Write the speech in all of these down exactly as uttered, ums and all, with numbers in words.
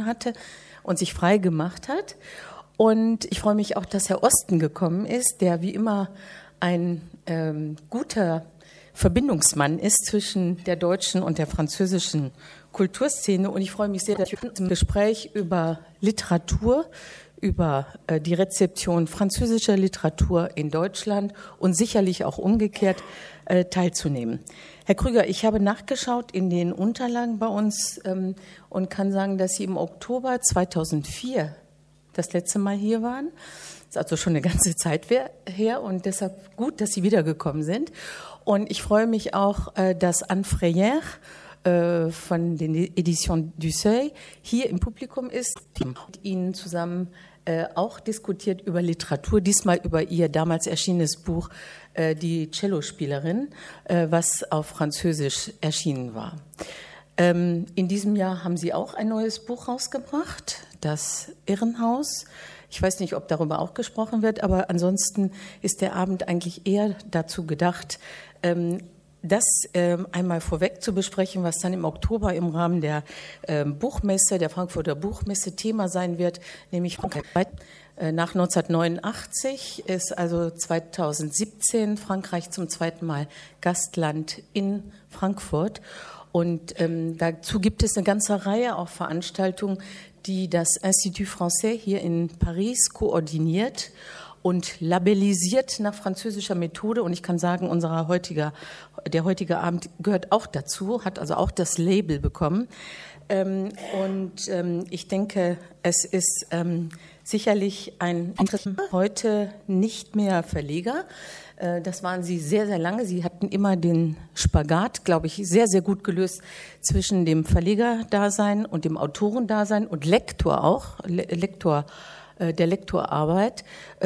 begonnen hatte und sich frei gemacht hat. Und ich freue mich auch, dass Herr Osten gekommen ist, der wie immer ein ähm, guter Verbindungsmann ist zwischen der deutschen und der französischen Kulturszene. Und ich freue mich sehr, dass wir im Gespräch über Literatur, über äh, die Rezeption französischer Literatur in Deutschland und sicherlich auch umgekehrt äh, teilzunehmen. Herr Krüger, ich habe nachgeschaut in den Unterlagen bei uns ähm, und kann sagen, dass Sie im Oktober zweitausendvier das letzte Mal hier waren. Das ist also schon eine ganze Zeit her und deshalb gut, dass Sie wiedergekommen sind. Und ich freue mich auch, dass Anne Freyer von den Editions du Seuil hier im Publikum ist und Ihnen zusammen auch diskutiert über Literatur, diesmal über ihr damals erschienenes Buch Die Cellospielerin, was auf Französisch erschienen war. In diesem Jahr haben Sie auch ein neues Buch rausgebracht, das Irrenhaus. Ich weiß nicht, ob darüber auch gesprochen wird, aber ansonsten ist der Abend eigentlich eher dazu gedacht, das einmal vorweg zu besprechen, was dann im Oktober im Rahmen der Buchmesse, der Frankfurter Buchmesse Thema sein wird, nämlich Frankreich. Nach neunzehnhundertneunundachtzig ist also zweitausendsiebzehn Frankreich zum zweiten Mal Gastland in Frankfurt. Und ähm, dazu gibt es eine ganze Reihe auch Veranstaltungen, die das Institut Français hier in Paris koordiniert und labellisiert nach französischer Methode. Und ich kann sagen, unser heutiger, der heutige Abend gehört auch dazu, hat also auch das Label bekommen. Ähm, und ähm, ich denke, es ist ähm, sicherlich ein Interesse. Heute nicht mehr Verleger. Das waren Sie sehr, sehr lange. Sie hatten immer den Spagat, glaube ich, sehr, sehr gut gelöst zwischen dem Verlegerdasein und dem Autorendasein und Lektor auch, Lektor, der Lektorarbeit.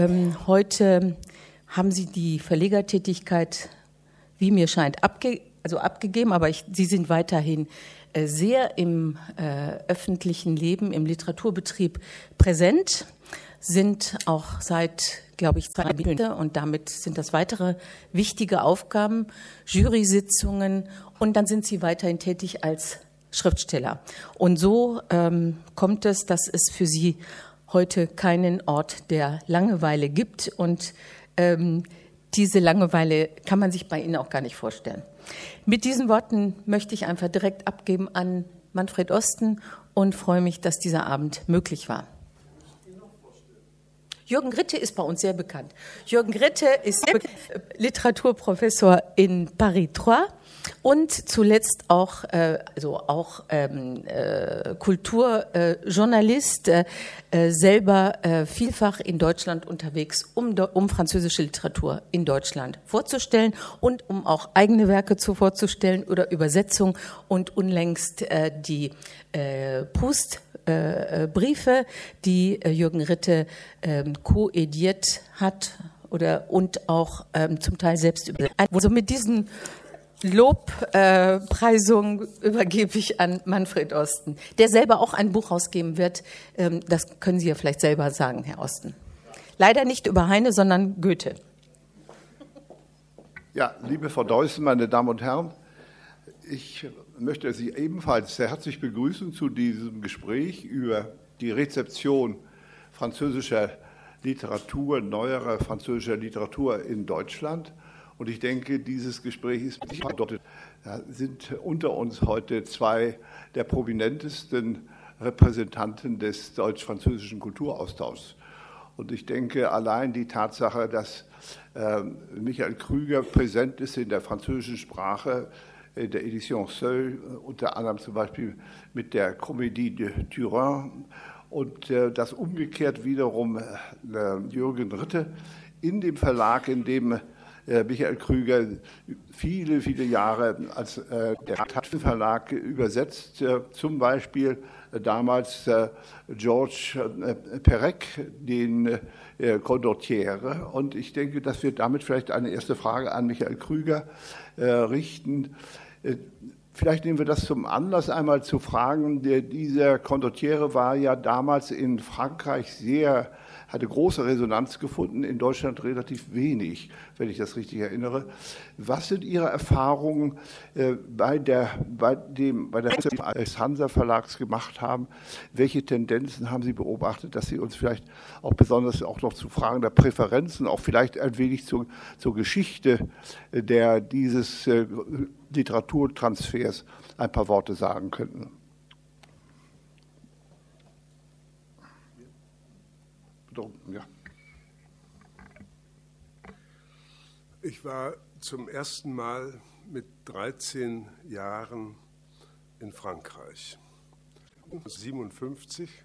Heute haben Sie die Verlegertätigkeit, wie mir scheint, abge, also abgegeben, aber ich, Sie sind weiterhin sehr im äh, öffentlichen Leben, im Literaturbetrieb präsent, sind auch seit, glaube ich, zwei Jahren und damit sind das weitere wichtige Aufgaben, Jury-Sitzungen und dann sind Sie weiterhin tätig als Schriftsteller. Und so ähm, kommt es, dass es für Sie heute keinen Ort der Langeweile gibt und ähm, diese Langeweile kann man sich bei Ihnen auch gar nicht vorstellen. Mit diesen Worten möchte ich einfach direkt abgeben an Manfred Osten und freue mich, dass dieser Abend möglich war. Jürgen Gritte ist bei uns sehr bekannt. Jürgen Gritte ist Literaturprofessor in Paris drei und zuletzt auch, äh, also auch ähm, äh, Kulturjournalist, äh, äh, selber äh, vielfach in Deutschland unterwegs, um, um französische Literatur in Deutschland vorzustellen und um auch eigene Werke zu vorzustellen oder Übersetzung und unlängst äh, die äh, Proust Äh, Briefe, die äh, Jürgen Ritte ähm, koediert hat oder und auch ähm, zum Teil selbst übersetzt. Also mit diesen Lobpreisungen äh, übergebe ich an Manfred Osten, der selber auch ein Buch rausgeben wird. Ähm, das können Sie ja vielleicht selber sagen, Herr Osten. Leider nicht über Heine, sondern Goethe. Ja, liebe Frau Deussen, meine Damen und Herren, ich möchte Sie ebenfalls sehr herzlich begrüßen zu diesem Gespräch über die Rezeption französischer Literatur, neuerer französischer Literatur in Deutschland. Und ich denke, dieses Gespräch ist bedeutet, da sind unter uns heute zwei der prominentesten Repräsentanten des deutsch-französischen Kulturaustauschs. Und ich denke, allein die Tatsache, dass äh, Michael Krüger präsent ist in der französischen Sprache, der Edition Seuil, unter anderem zum Beispiel mit der Comédie de Turin und äh, das umgekehrt wiederum äh, Jürgen Ritte in dem Verlag, in dem äh, Michael Krüger viele, viele Jahre als äh, der Tatten Verlag übersetzt, äh, zum Beispiel äh, damals äh, Georges äh, Perec, den äh, Condottiere. Und ich denke, dass wir damit vielleicht eine erste Frage an Michael Krüger äh, richten. Vielleicht nehmen wir das zum Anlass, einmal zu fragen, der, dieser Condottiere war ja damals in Frankreich sehr hatte große Resonanz gefunden, in Deutschland relativ wenig, wenn ich das richtig erinnere. Was sind Ihre Erfahrungen äh, bei, der, bei dem, bei der des Hansa Verlags gemacht haben? Welche Tendenzen haben Sie beobachtet, dass Sie uns vielleicht auch besonders auch noch zu Fragen der Präferenzen, auch vielleicht ein wenig zur, zur Geschichte der, dieses äh, Literaturtransfers ein paar Worte sagen könnten? Ja. Ich war zum ersten Mal mit dreizehn Jahren in Frankreich. neunzehnhundertsiebenundfünfzig,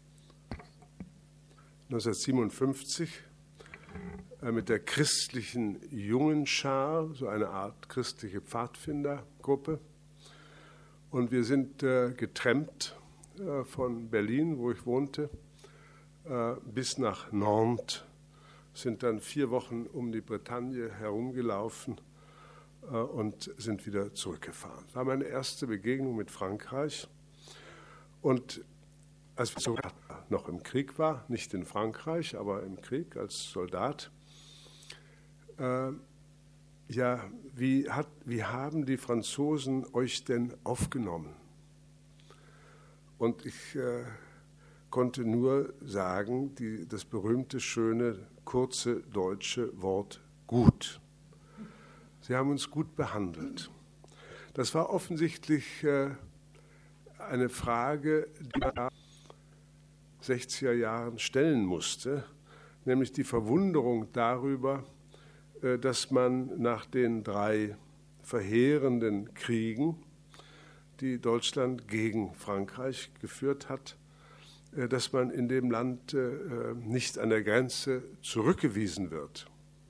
neunzehnhundertsiebenundfünfzig äh, mit der christlichen Jungenschar, so eine Art christliche Pfadfindergruppe. Und wir sind äh, getrennt äh, von Berlin, wo ich wohnte, äh, bis nach Nantes, sind dann vier Wochen um die Bretagne herumgelaufen äh, und sind wieder zurückgefahren. Das war meine erste Begegnung mit Frankreich. Und als ich noch im Krieg war, nicht in Frankreich, aber im Krieg als Soldat, äh, ja, wie, hat, wie haben die Franzosen euch denn aufgenommen? Und ich äh, konnte nur sagen, die, das berühmte, schöne, kurze deutsche Wort gut. Sie haben uns gut behandelt. Das war offensichtlich äh, eine Frage, die man in den sechziger Jahren stellen musste, nämlich die Verwunderung darüber, äh, dass man nach den drei verheerenden Kriegen, die Deutschland gegen Frankreich geführt hat, äh, dass man in dem Land äh, nicht an der Grenze zurückgewiesen wird,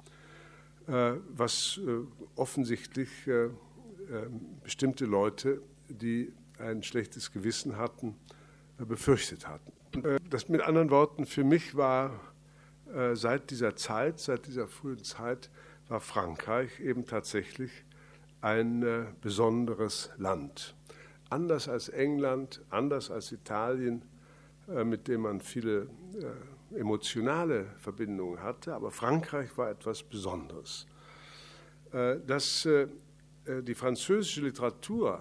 äh, was äh, offensichtlich äh, äh, bestimmte Leute, die ein schlechtes Gewissen hatten, äh, befürchtet hatten. Äh, das mit anderen Worten, für mich war äh, seit dieser Zeit, seit dieser frühen Zeit, war Frankreich eben tatsächlich ein äh, besonderes Land. Anders als England, anders als Italien, äh, mit dem man viele äh, emotionale Verbindungen hatte, aber Frankreich war etwas Besonderes. Äh, dass äh, die französische Literatur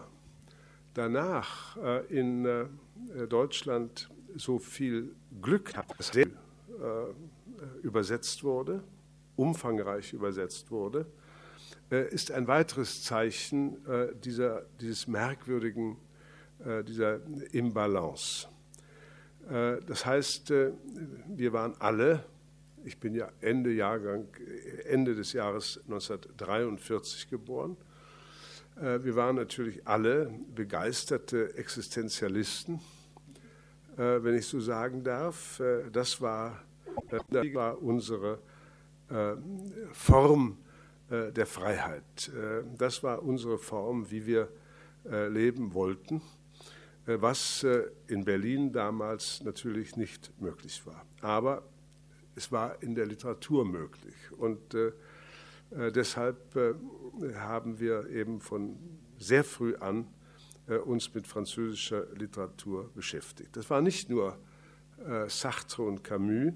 danach äh, in äh, Deutschland so viel Glück hat, dass sehr, äh, übersetzt wurde, umfangreich übersetzt wurde, äh, ist ein weiteres Zeichen äh, dieser, dieses merkwürdigen, äh, dieser Imbalance. Äh, das heißt, äh, wir waren alle, ich bin ja Ende, Jahrgang, Ende des Jahres neunzehnhundertdreiundvierzig geboren, äh, wir waren natürlich alle begeisterte Existenzialisten, äh, wenn ich so sagen darf. Äh, das war, äh, das war unsere äh, Form äh, der Freiheit. Äh, das war unsere Form, wie wir äh, leben wollten, äh, was äh, in Berlin damals natürlich nicht möglich war. Aber es war in der Literatur möglich. Und äh, äh, deshalb äh, haben wir eben von sehr früh an äh, uns mit französischer Literatur beschäftigt. Das war nicht nur äh, Sartre und Camus,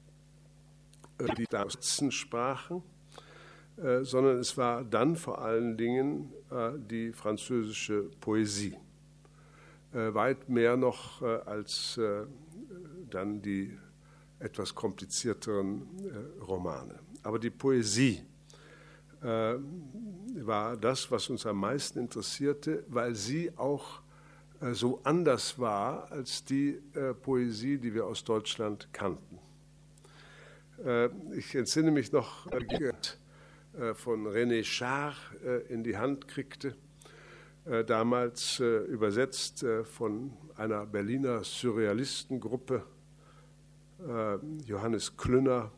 äh, die da sprachen, äh, sondern es war dann vor allen Dingen äh, die französische Poesie. Äh, weit mehr noch äh, als äh, dann die etwas komplizierteren äh, Romane. Aber die Poesie äh, war das, was uns am meisten interessierte, weil sie auch äh, so anders war als die äh, Poesie, die wir aus Deutschland kannten. Äh, ich entsinne mich noch, äh, äh, von René Char äh, in die Hand kriegte, äh, damals äh, übersetzt äh, von einer Berliner Surrealistengruppe, äh, Johannes Klünner,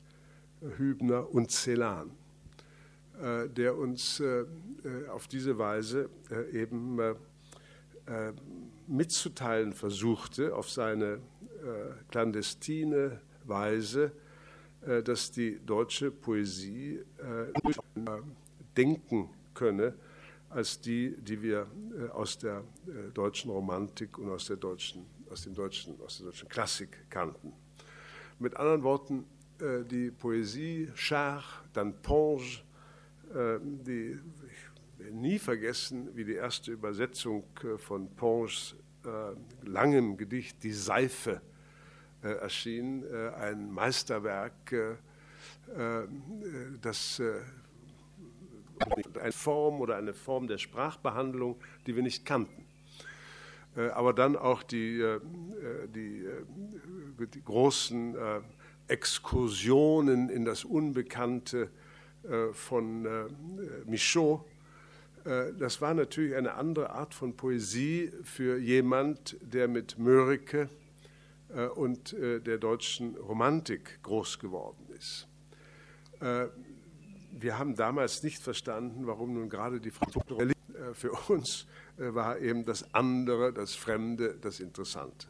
Hübner und Celan, äh, der uns äh, auf diese Weise äh, eben äh, äh, mitzuteilen versuchte, auf seine äh, clandestine Weise, äh, dass die deutsche Poesie äh, denken könne als die, die wir äh, aus der äh, deutschen Romantik und aus der deutschen, aus dem deutschen, aus der deutschen Klassik kannten. Mit anderen Worten, äh, die Poesie, Char, dann Ponge, äh, die, ich werde nie vergessen, wie die erste Übersetzung äh, von Ponges äh, langem Gedicht Die Seife äh, erschien, äh, ein Meisterwerk, äh, äh, das äh, eine Form oder eine Form der Sprachbehandlung, die wir nicht kannten. Aber dann auch die, die, die großen Exkursionen in das Unbekannte von Michaud. Das war natürlich eine andere Art von Poesie für jemand, der mit Mörike und der deutschen Romantik groß geworden ist. Wir haben damals nicht verstanden, warum nun gerade die Franzosen. Für uns war eben das andere, das Fremde, das Interessante.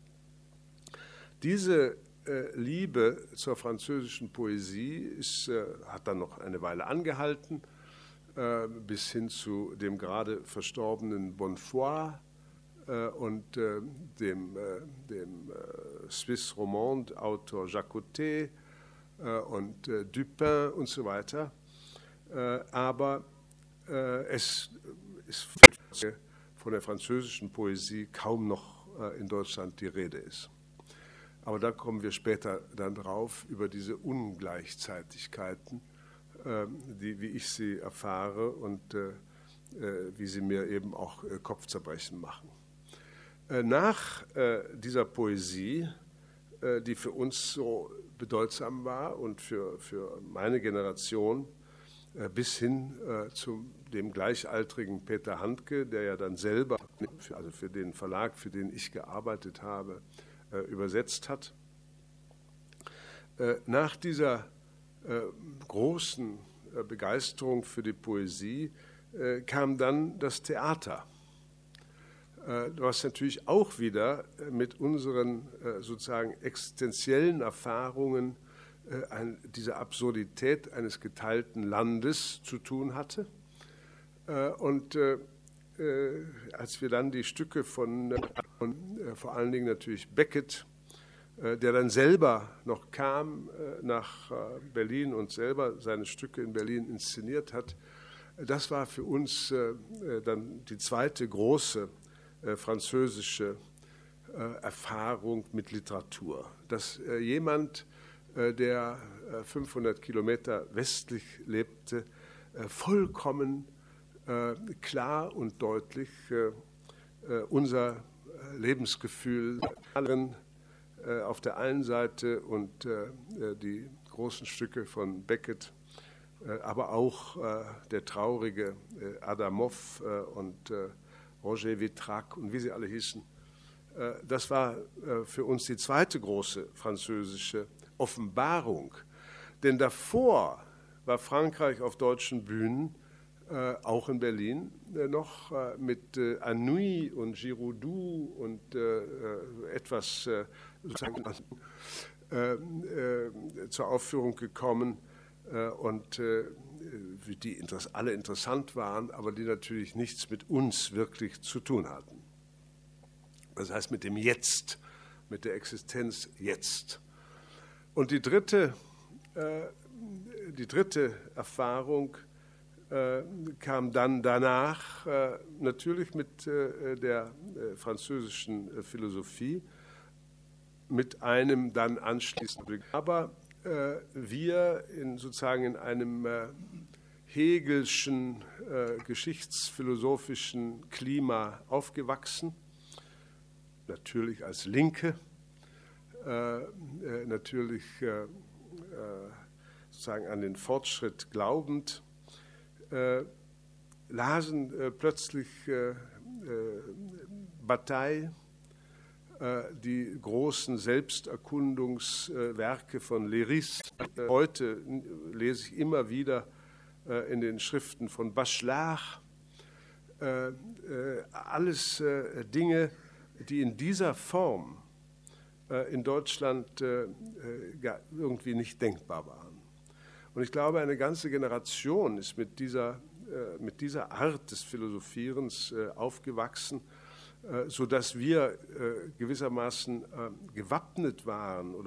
Diese Liebe zur französischen Poesie ist, hat dann noch eine Weile angehalten, bis hin zu dem gerade verstorbenen Bonnefoy und dem, dem Swiss Romande Autor Jacotet und äh, Dupin und so weiter. Äh, aber äh, es ist von der französischen Poesie kaum noch äh, in Deutschland die Rede ist. Aber da kommen wir später dann drauf, über diese Ungleichzeitigkeiten, äh, die, wie ich sie erfahre und äh, äh, wie sie mir eben auch äh, Kopfzerbrechen machen. Äh, nach äh, dieser Poesie, äh, die für uns so bedeutsam war und für, für meine Generation äh, bis hin äh, zu dem gleichaltrigen Peter Handke, der ja dann selber, für, also für den Verlag, für den ich gearbeitet habe, äh, übersetzt hat. Äh, nach dieser äh, großen äh, Begeisterung für die Poesie äh, kam dann das Theater, was natürlich auch wieder mit unseren sozusagen existenziellen Erfahrungen diese Absurdität eines geteilten Landes zu tun hatte. Und als wir dann die Stücke von, von vor allen Dingen natürlich Beckett, der dann selber noch kam nach Berlin und selber seine Stücke in Berlin inszeniert hat, das war für uns dann die zweite große Äh, französische äh, Erfahrung mit Literatur. Dass äh, jemand, äh, der äh, fünfhundert Kilometer westlich lebte, äh, vollkommen äh, klar und deutlich äh, äh, unser äh, Lebensgefühl äh, auf der einen Seite und äh, die großen Stücke von Beckett, äh, aber auch äh, der traurige äh, Adamov äh, und äh, Roger Vitrac und wie sie alle hießen. Das war für uns die zweite große französische Offenbarung. Denn davor war Frankreich auf deutschen Bühnen, auch in Berlin, noch mit Anouilh und Giraudoux und etwas sozusagen zur Aufführung gekommen und die alle interessant waren, aber die natürlich nichts mit uns wirklich zu tun hatten. Das heißt mit dem Jetzt, mit der Existenz jetzt. Und die dritte, äh, die dritte Erfahrung äh, kam dann danach, äh, natürlich mit äh, der äh, französischen äh, Philosophie, mit einem dann anschließenden, aber äh, wir in, sozusagen in einem äh, Hegelschen, äh, geschichtsphilosophischen Klima aufgewachsen, natürlich als Linke, äh, äh, natürlich äh, äh, sozusagen an den Fortschritt glaubend, äh, lasen äh, plötzlich äh, äh, Bataille, äh, die großen Selbsterkundungswerke von Léris. Äh, heute lese ich immer wieder äh, in den Schriften von Bachelard, äh, äh, alles äh, Dinge, die in dieser Form äh, in Deutschland äh, irgendwie nicht denkbar waren. Und ich glaube, eine ganze Generation ist mit dieser, äh, mit dieser Art des Philosophierens äh, aufgewachsen, äh, sodass wir äh, gewissermaßen äh, gewappnet waren oder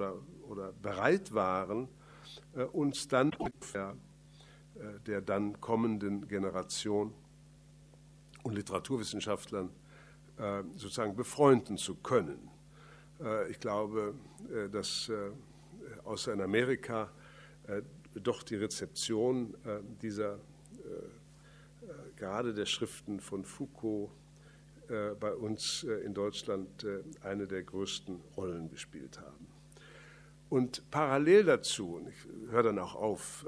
oder bereit waren, äh, uns dann mit der, äh, der dann kommenden Generation und Literaturwissenschaftlern äh, sozusagen befreunden zu können. Äh, ich glaube, äh, dass äh, außer in Amerika äh, doch die Rezeption äh, dieser, äh, äh, gerade der Schriften von Foucault, äh, bei uns äh, in Deutschland äh, eine der größten Rollen gespielt haben. Und parallel dazu, und ich höre dann auch auf,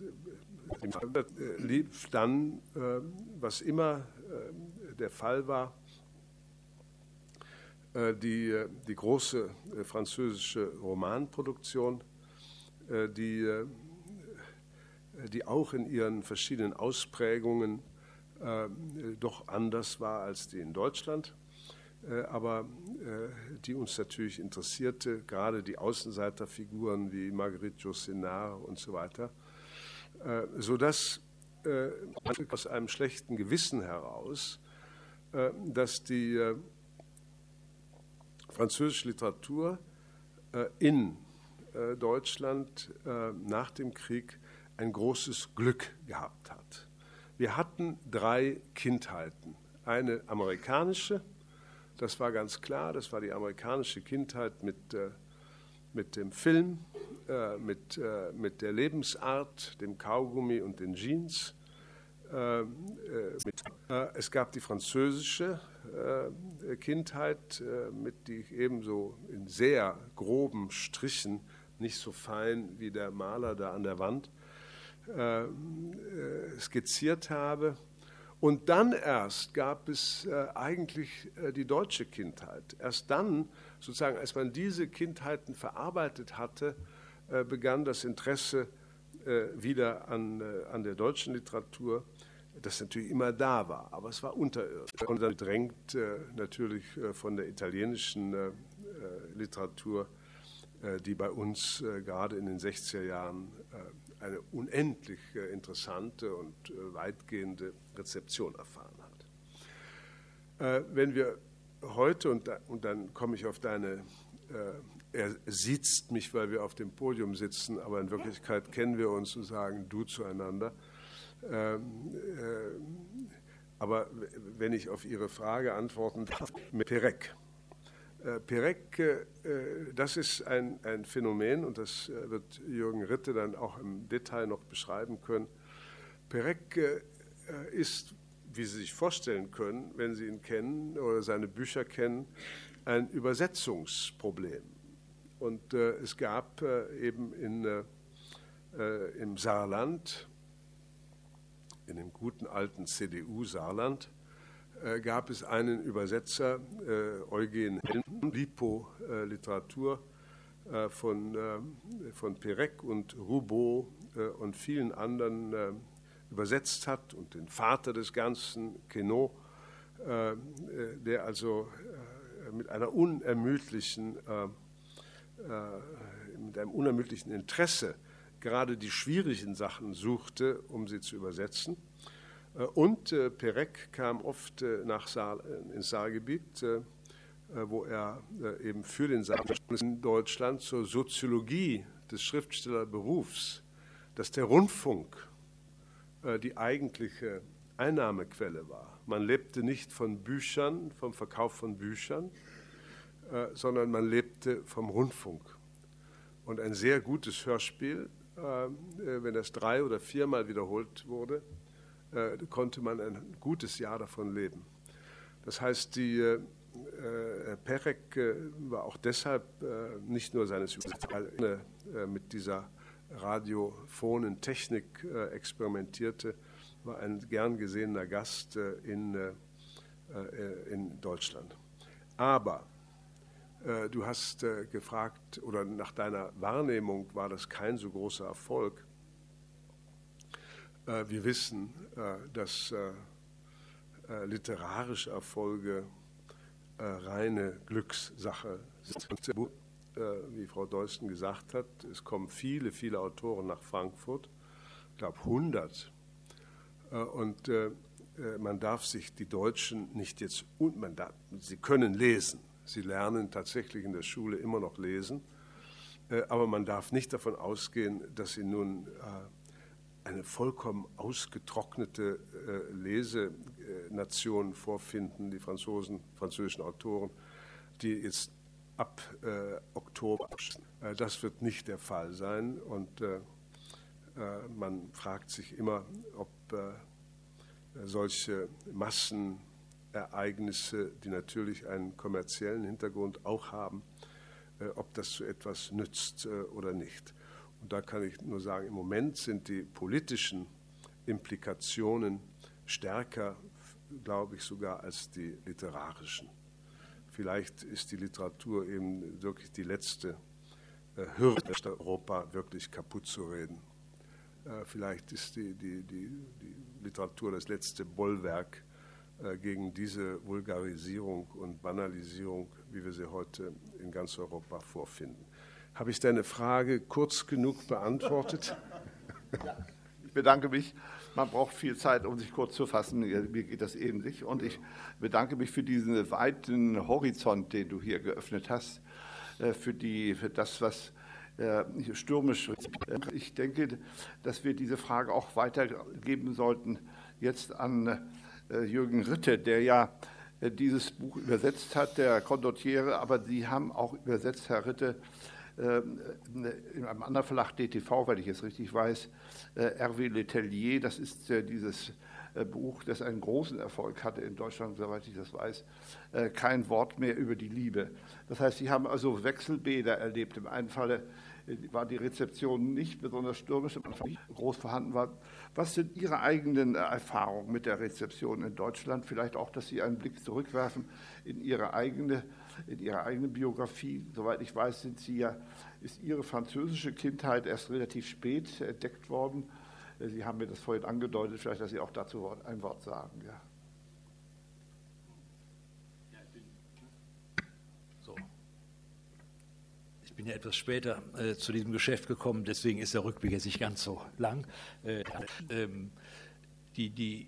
äh, lief dann, äh, was immer äh, der Fall war, äh, die, die große äh, französische Romanproduktion, äh, die, äh, die auch in ihren verschiedenen Ausprägungen äh, doch anders war als die in Deutschland. Aber äh, die uns natürlich interessierte, gerade die Außenseiterfiguren wie Marguerite Yourcenar und so weiter, äh, sodass äh, aus einem schlechten Gewissen heraus, äh, dass die äh, französische Literatur äh, in äh, Deutschland äh, nach dem Krieg ein großes Glück gehabt hat. Wir hatten drei Kindheiten, eine amerikanische. Das war ganz klar, das war die amerikanische Kindheit mit, äh, mit dem Film, äh, mit, äh, mit der Lebensart, dem Kaugummi und den Jeans. Äh, äh, mit, äh, es gab die französische äh, Kindheit, äh, mit die ich ebenso in sehr groben Strichen, nicht so fein wie der Maler da an der Wand, äh, äh, skizziert habe. Und dann erst gab es äh, eigentlich äh, die deutsche Kindheit. Erst dann, sozusagen, als man diese Kindheiten verarbeitet hatte, äh, begann das Interesse äh, wieder an, äh, an der deutschen Literatur, das natürlich immer da war, aber es war unterirdisch. Und dann gedrängt äh, natürlich äh, von der italienischen äh, Literatur, äh, die bei uns äh, gerade in den sechziger Jahren äh, eine unendlich äh, interessante und äh, weitgehende Rezeption erfahren hat. Äh, wenn wir heute, und, da, und dann komme ich auf deine, äh, er siezt mich, weil wir auf dem Podium sitzen, aber in Wirklichkeit kennen wir uns und sagen du zueinander. Äh, äh, aber wenn ich auf Ihre Frage antworten darf, mit Perec. Äh, Perec, äh, das ist ein, ein Phänomen, und das äh, wird Jürgen Ritte dann auch im Detail noch beschreiben können. Perec äh, ist, wie Sie sich vorstellen können, wenn Sie ihn kennen oder seine Bücher kennen, ein Übersetzungsproblem. Und äh, es gab äh, eben in, äh, im Saarland, in dem guten alten C D U-Saarland, äh, gab es einen Übersetzer, äh, Eugen Helm, Lipo äh, Literatur äh, von, äh, von Perec und Roubaud äh, und vielen anderen äh, übersetzt hat, und den Vater des Ganzen, Queneau, äh, der also äh, mit einer unermüdlichen, äh, äh, mit einem unermüdlichen Interesse gerade die schwierigen Sachen suchte, um sie zu übersetzen. Und äh, Perec kam oft äh, nach Saar, äh, ins Saargebiet, äh, wo er äh, eben für den Saar in Deutschland zur Soziologie des Schriftstellerberufs, dass der Rundfunk äh, die eigentliche Einnahmequelle war. Man lebte nicht von Büchern, vom Verkauf von Büchern, äh, sondern man lebte vom Rundfunk. Und ein sehr gutes Hörspiel, äh, wenn das drei- oder viermal wiederholt wurde, äh, konnte man ein gutes Jahr davon leben. Das heißt, die äh, Perec äh, war auch deshalb äh, nicht nur seines Übersetzens äh, mit dieser radiophonen Technik äh, experimentierte, war ein gern gesehener Gast äh, in, äh, in Deutschland. Aber äh, du hast äh, gefragt, oder nach deiner Wahrnehmung war das kein so großer Erfolg. Äh, wir wissen, äh, dass äh, äh, literarische Erfolge äh, reine Glückssache sind. Äh, wie Frau Deusten gesagt hat, es kommen viele, viele Autoren nach Frankfurt, ich glaube hundert. Äh, und äh, man darf sich die Deutschen nicht jetzt, und man darf, sie können lesen, sie lernen tatsächlich in der Schule immer noch lesen, Aber man darf nicht davon ausgehen, dass Sie nun eine vollkommen ausgetrocknete Lesenation vorfinden, die Franzosen, französischen Autoren, die jetzt ab äh, Oktober. Äh, das wird nicht der Fall sein. Und äh, äh, man fragt sich immer, ob äh, solche Massenereignisse, die natürlich einen kommerziellen Hintergrund auch haben, äh, ob das zu etwas nützt äh, oder nicht. Und da kann ich nur sagen, im Moment sind die politischen Implikationen stärker, glaube ich, sogar als die literarischen. Vielleicht ist die Literatur eben wirklich die letzte äh, Hürde, Europa wirklich kaputt zu reden. Äh, vielleicht ist die, die, die, die Literatur das letzte Bollwerk äh, gegen diese Vulgarisierung und Banalisierung, wie wir sie heute in ganz Europa vorfinden. Habe ich deine Frage kurz genug beantwortet? Ja, ich bedanke mich. Man braucht viel Zeit, um sich kurz zu fassen. Mir geht das ähnlich. Und ich bedanke mich für diesen weiten Horizont, den du hier geöffnet hast, für, die, für das, was stürmisch ist. Ich denke, dass wir diese Frage auch weitergeben sollten jetzt an Jürgen Ritte, der ja dieses Buch übersetzt hat, der Condottiere. Aber Sie haben auch übersetzt, Herr Ritte, in einem anderen Verlag, D T V, weil ich es richtig weiß, Hervé Letellier, das ist dieses Buch, das einen großen Erfolg hatte in Deutschland, soweit ich das weiß, kein Wort mehr über die Liebe. Das heißt, Sie haben also Wechselbäder erlebt. Im einen Falle war die Rezeption nicht besonders stürmisch, am Anfang nicht groß vorhanden war. Was sind Ihre eigenen Erfahrungen mit der Rezeption in Deutschland? Vielleicht auch, dass Sie einen Blick zurückwerfen in Ihre eigene, in Ihre eigene Biografie. Soweit ich weiß, sind Sie ja, ist Ihre französische Kindheit erst relativ spät entdeckt worden. Sie haben mir das vorhin angedeutet, vielleicht, dass Sie auch dazu ein Wort sagen. Ja. Ich bin ja etwas später äh, zu diesem Geschäft gekommen, deswegen ist der Rückblick jetzt nicht ganz so lang. Äh, ähm, die, die,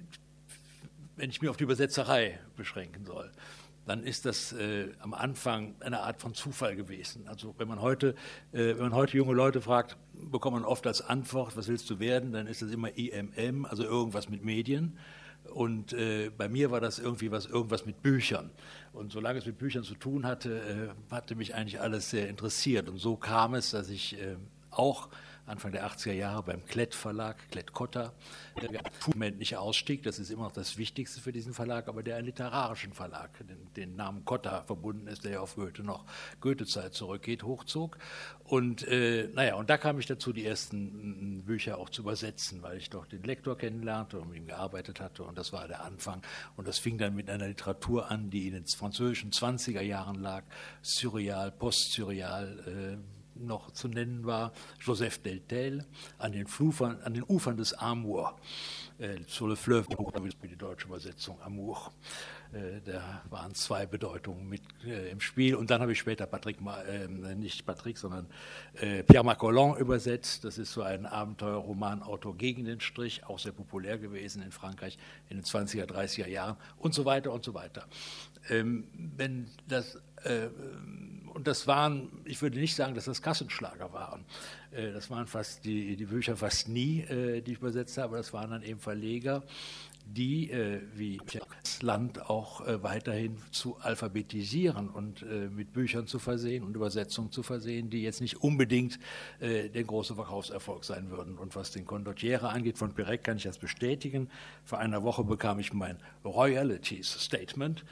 wenn ich mich auf die Übersetzerei beschränken soll, dann ist das äh, am Anfang eine Art von Zufall gewesen. Also wenn man heute, äh, wenn man heute junge Leute fragt, bekommt man oft als Antwort, was willst du werden, dann ist das immer I M M, also irgendwas mit Medien. Und äh, bei mir war das irgendwie was, irgendwas mit Büchern. Und solange es mit Büchern zu tun hatte, äh, hatte mich eigentlich alles sehr interessiert. Und so kam es, dass ich äh, auch Anfang der achtziger Jahre beim Klett Verlag, Klett Cotta, der im Moment nicht ausstieg, das ist immer noch das Wichtigste für diesen Verlag, aber der einen literarischen Verlag, den, den Namen Cotta verbunden ist, der ja auf Goethe noch Goethezeit zurückgeht, hochzog. Und äh, naja, und da kam ich dazu, die ersten Bücher auch zu übersetzen, weil ich doch den Lektor kennenlernte und mit ihm gearbeitet hatte, und das war der Anfang. Und das fing dann mit einer Literatur an, die in den französischen zwanziger Jahren lag, surreal, postsurreal, äh, noch zu nennen war, Joseph Deltel, an den, Flufern, an den Ufern des Amour, äh, sur le fleuve, die deutsche Übersetzung, Amour. Äh, da waren zwei Bedeutungen mit äh, im Spiel. Und dann habe ich später Patrick, äh, nicht Patrick, sondern äh, Pierre Macolon übersetzt. Das ist so ein Abenteuerromanautor gegen den Strich, auch sehr populär gewesen in Frankreich in den zwanziger, dreißiger Jahren und so weiter und so weiter. Ähm, wenn das äh, Und das waren, ich würde nicht sagen, dass das Kassenschlager waren. Das waren fast die, die Bücher fast nie, die ich übersetzt habe, aber das waren dann eben Verleger, die, wie das Land, auch weiterhin zu alphabetisieren und mit Büchern zu versehen und Übersetzungen zu versehen, die jetzt nicht unbedingt der große Verkaufserfolg sein würden. Und was den Condottiere angeht, von Perec kann ich das bestätigen. Vor einer Woche bekam ich mein Royalties Statement.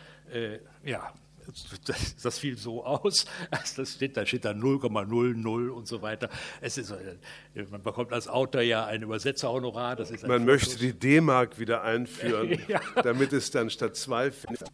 Ja, Das, das fiel so aus, das steht, da steht da null Komma null null und so weiter. Es ist, man bekommt als Autor ja ein Übersetzerhonorar. Das ist ein man möchte die D-Mark wieder einführen, ja, damit es dann statt zwei...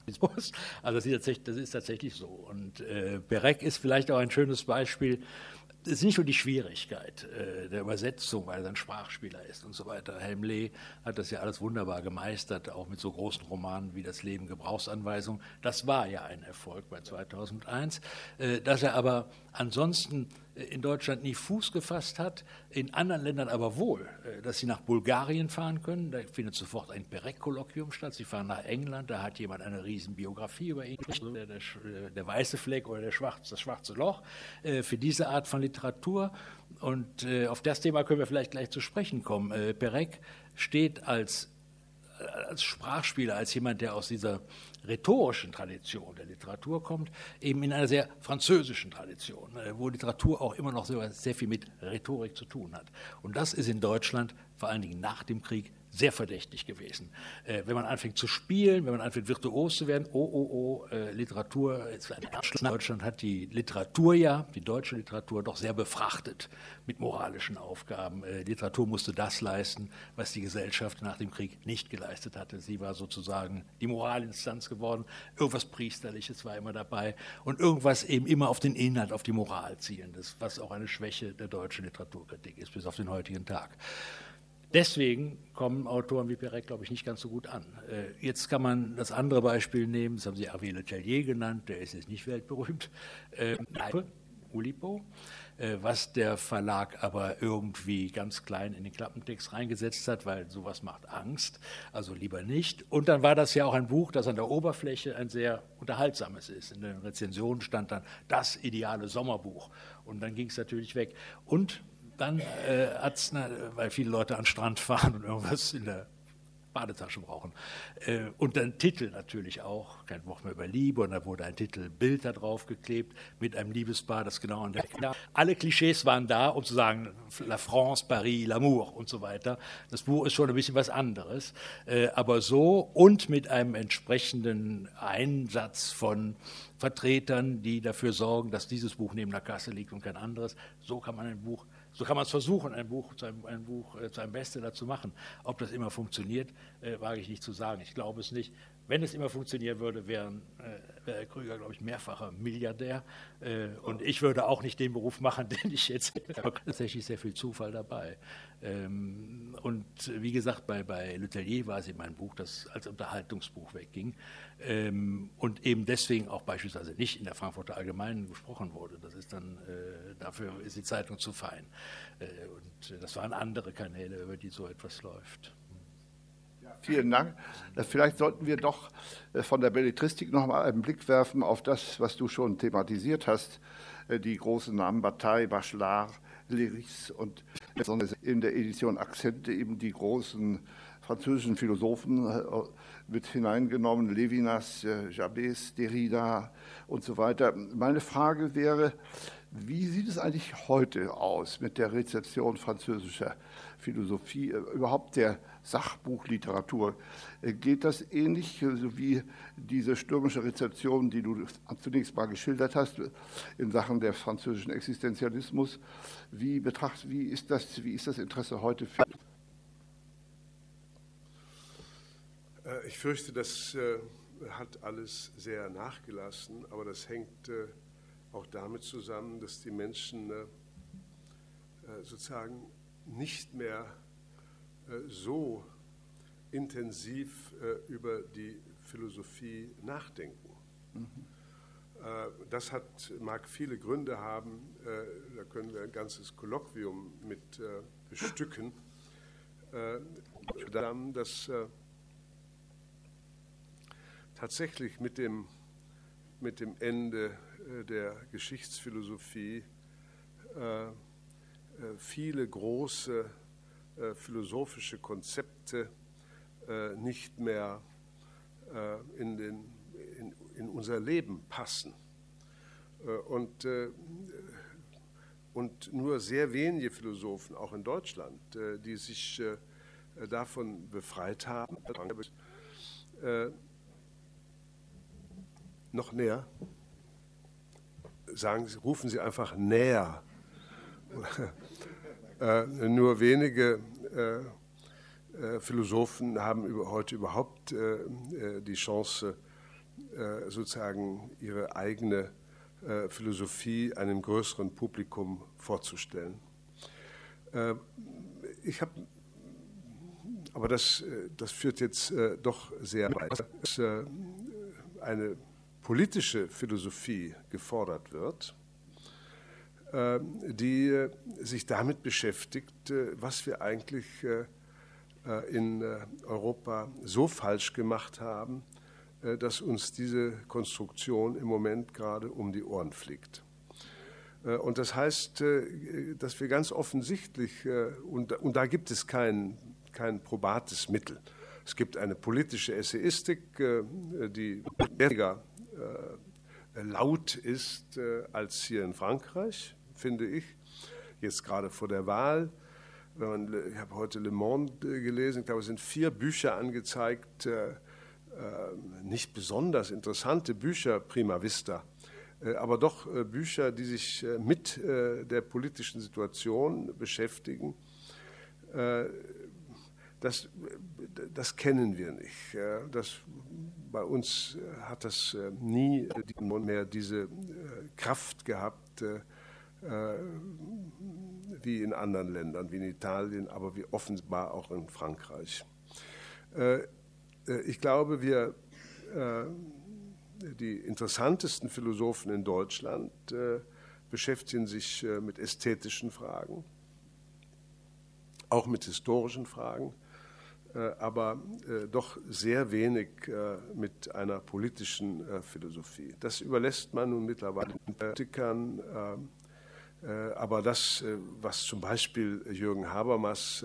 Also das ist tatsächlich, das ist tatsächlich so. Und äh, Perec ist vielleicht auch ein schönes Beispiel. Es ist nicht nur die Schwierigkeit äh, der Übersetzung, weil er ein Sprachspieler ist und so weiter. Helmle hat das ja alles wunderbar gemeistert, auch mit so großen Romanen wie Das Leben Gebrauchsanweisung. Das war ja ein Erfolg bei zweitausendeins. Äh, dass er aber ansonsten in Deutschland nie Fuß gefasst hat, in anderen Ländern aber wohl, dass Sie nach Bulgarien fahren können, da findet sofort ein Perec-Kolloquium statt, Sie fahren nach England, da hat jemand eine riesen Biografie über ihn, der, der, der weiße Fleck oder der schwarze, das schwarze Loch, für diese Art von Literatur. Und auf das Thema können wir vielleicht gleich zu sprechen kommen. Perec steht als als Sprachspieler, als jemand, der aus dieser rhetorischen Tradition der Literatur kommt, eben in einer sehr französischen Tradition, wo Literatur auch immer noch sehr, sehr viel mit Rhetorik zu tun hat. Und das ist in Deutschland, vor allen Dingen nach dem Krieg, sehr verdächtig gewesen. Äh, wenn man anfängt zu spielen, wenn man anfängt virtuos zu werden, oh, oh, oh, äh, Literatur, Deutschland hat die Literatur ja, die deutsche Literatur doch sehr befrachtet mit moralischen Aufgaben. Äh, Literatur musste das leisten, was die Gesellschaft nach dem Krieg nicht geleistet hatte. Sie war sozusagen die Moralinstanz geworden, irgendwas Priesterliches war immer dabei und irgendwas eben immer auf den Inhalt, auf die Moral ziehendes, was auch eine Schwäche der deutschen Literaturkritik ist, bis auf den heutigen Tag. Deswegen kommen Autoren wie Perec, glaube ich, nicht ganz so gut an. Jetzt kann man das andere Beispiel nehmen, das haben Sie Hervé Le Tellier genannt, der ist jetzt nicht weltberühmt, äh, Oulipo, äh, was der Verlag aber irgendwie ganz klein in den Klappentext reingesetzt hat, weil sowas macht Angst, also lieber nicht. Und dann war das ja auch ein Buch, das an der Oberfläche ein sehr unterhaltsames ist. In den Rezensionen stand dann das ideale Sommerbuch und dann ging es natürlich weg. Und dann äh, hat es, weil viele Leute an den Strand fahren und irgendwas in der Badetasche brauchen. Äh, und dann Titel natürlich auch, kein Wort mehr über Liebe. Und da wurde ein Titelbild da drauf geklebt mit einem Liebespaar, das genau an der... Alle Klischees waren da, um zu sagen, La France, Paris, L'amour und so weiter. Das Buch ist schon ein bisschen was anderes. Äh, aber so und mit einem entsprechenden Einsatz von Vertretern, die dafür sorgen, dass dieses Buch neben der Kasse liegt und kein anderes. So kann man ein Buch... So kann man es versuchen, ein Buch zu einem, ein Buch, äh, zu einem Bestseller zu machen. Ob das immer funktioniert, äh, wage ich nicht zu sagen. Ich glaube es nicht. Wenn es immer funktionieren würde, wäre äh, wär Krüger, glaube ich, mehrfacher Milliardär. Äh, und ich würde auch nicht den Beruf machen, den ich jetzt... Da war tatsächlich sehr viel Zufall dabei. Ähm, und wie gesagt, bei, bei Le Tellier war es eben ein Buch, das als Unterhaltungsbuch wegging. Ähm, und eben deswegen auch beispielsweise nicht in der Frankfurter Allgemeinen besprochen wurde. Das ist dann, äh, dafür ist die Zeitung zu fein. Äh, und das waren andere Kanäle, über die so etwas läuft. Vielen Dank. Vielleicht sollten wir doch von der Belletristik noch mal einen Blick werfen auf das, was du schon thematisiert hast. Die großen Namen Bataille, Bachelard, Léris und in der Edition Akzente eben die großen französischen Philosophen mit hineingenommen, Levinas, Jabès, Derrida und so weiter. Meine Frage wäre, wie sieht es eigentlich heute aus mit der Rezeption französischer Philosophie, überhaupt der Sachbuchliteratur? Geht das ähnlich wie diese stürmische Rezeption, die du zunächst mal geschildert hast, in Sachen der französischen Existenzialismus? Wie, betracht, wie, ist, das, wie ist das Interesse heute für... Ich fürchte, das äh, hat alles sehr nachgelassen, aber das hängt äh, auch damit zusammen, dass die Menschen äh, sozusagen nicht mehr äh, so intensiv äh, über die Philosophie nachdenken. Mhm. Äh, das hat, mag viele Gründe haben, äh, da können wir ein ganzes Kolloquium mit äh, bestücken, äh, dass äh, tatsächlich mit dem, mit dem Ende äh, der Geschichtsphilosophie äh, äh, viele große äh, philosophische Konzepte äh, nicht mehr äh, in, den, in, in unser Leben passen. Äh, und, äh, und nur sehr wenige Philosophen, auch in Deutschland, äh, die sich äh, davon befreit haben, äh, noch näher. Sagen Sie, rufen Sie einfach näher. äh, nur wenige äh, äh, Philosophen haben über, heute überhaupt äh, die Chance, äh, sozusagen ihre eigene äh, Philosophie einem größeren Publikum vorzustellen. Äh, ich habe, aber das, das führt jetzt äh, doch sehr weit. Das, äh, eine politische Philosophie gefordert wird, die sich damit beschäftigt, was wir eigentlich in Europa so falsch gemacht haben, dass uns diese Konstruktion im Moment gerade um die Ohren fliegt. Und das heißt, dass wir ganz offensichtlich, und da gibt es kein, kein probates Mittel, es gibt eine politische Essayistik, die weniger laut ist als hier in Frankreich, finde ich, jetzt gerade vor der Wahl. Wenn man, ich habe heute Le Monde gelesen, ich glaube, es sind vier Bücher angezeigt, äh, nicht besonders interessante Bücher, prima vista, äh, aber doch äh, Bücher, die sich äh, mit äh, der politischen Situation beschäftigen. Äh, das, das kennen wir nicht. Ja. Das, bei uns hat das äh, nie mehr diese äh, Kraft gehabt, äh, wie in anderen Ländern, wie in Italien, aber wie offenbar auch in Frankreich. Ich glaube, wir, die interessantesten Philosophen in Deutschland beschäftigen sich mit ästhetischen Fragen, auch mit historischen Fragen, aber doch sehr wenig mit einer politischen Philosophie. Das überlässt man nun mittlerweile den Politikern. Aber das, was zum Beispiel Jürgen Habermas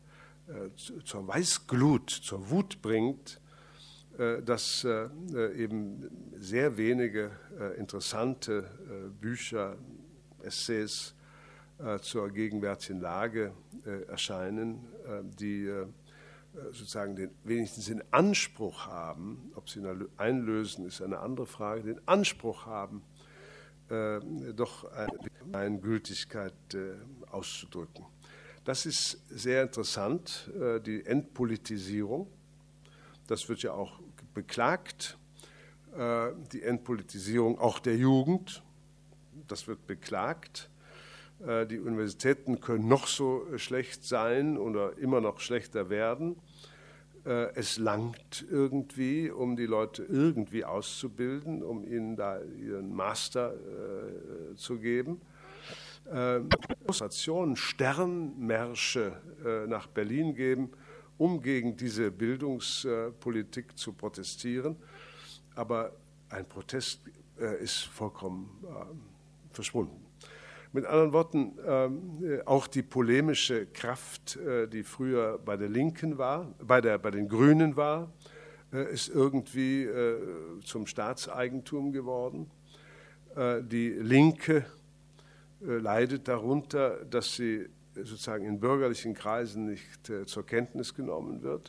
zur Weißglut, zur Wut bringt, dass eben sehr wenige interessante Bücher, Essays zur gegenwärtigen Lage erscheinen, die sozusagen den, wenigstens den Anspruch haben, ob sie ihn einlösen, ist eine andere Frage, den Anspruch haben, Äh, doch eine, eine Gültigkeit äh, auszudrücken. Das ist sehr interessant, äh, die Entpolitisierung. Das wird ja auch beklagt, äh, die Entpolitisierung auch der Jugend. Das wird beklagt. Äh, die Universitäten können noch so schlecht sein oder immer noch schlechter werden. Es langt irgendwie, um die Leute irgendwie auszubilden, um ihnen da ihren Master äh, zu geben. Demonstrationen, äh, Sternmärsche äh, nach Berlin geben, um gegen diese Bildungspolitik äh, zu protestieren. Aber ein Protest äh, ist vollkommen äh, verschwunden. Mit anderen Worten, äh, auch die polemische Kraft, äh, die früher bei der Linken war, bei, der, bei den Grünen war, äh, ist irgendwie äh, zum Staatseigentum geworden. Äh, die Linke äh, leidet darunter, dass sie sozusagen in bürgerlichen Kreisen nicht äh, zur Kenntnis genommen wird,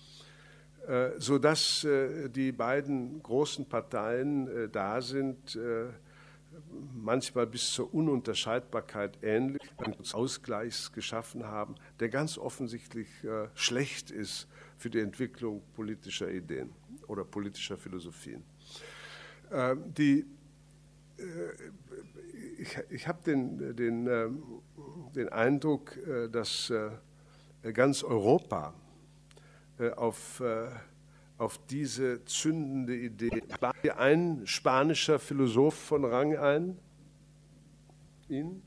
äh, sodass äh, die beiden großen Parteien äh, da sind, äh, manchmal bis zur Ununterscheidbarkeit ähnlich, einen Ausgleichs geschaffen haben, der ganz offensichtlich äh, schlecht ist für die Entwicklung politischer Ideen oder politischer Philosophien. Äh, die, äh, ich ich habe den, den, äh, den Eindruck, äh, dass äh, ganz Europa äh, auf äh, auf diese zündende Idee. War hier ein spanischer Philosoph von Rang ein? Ihnen?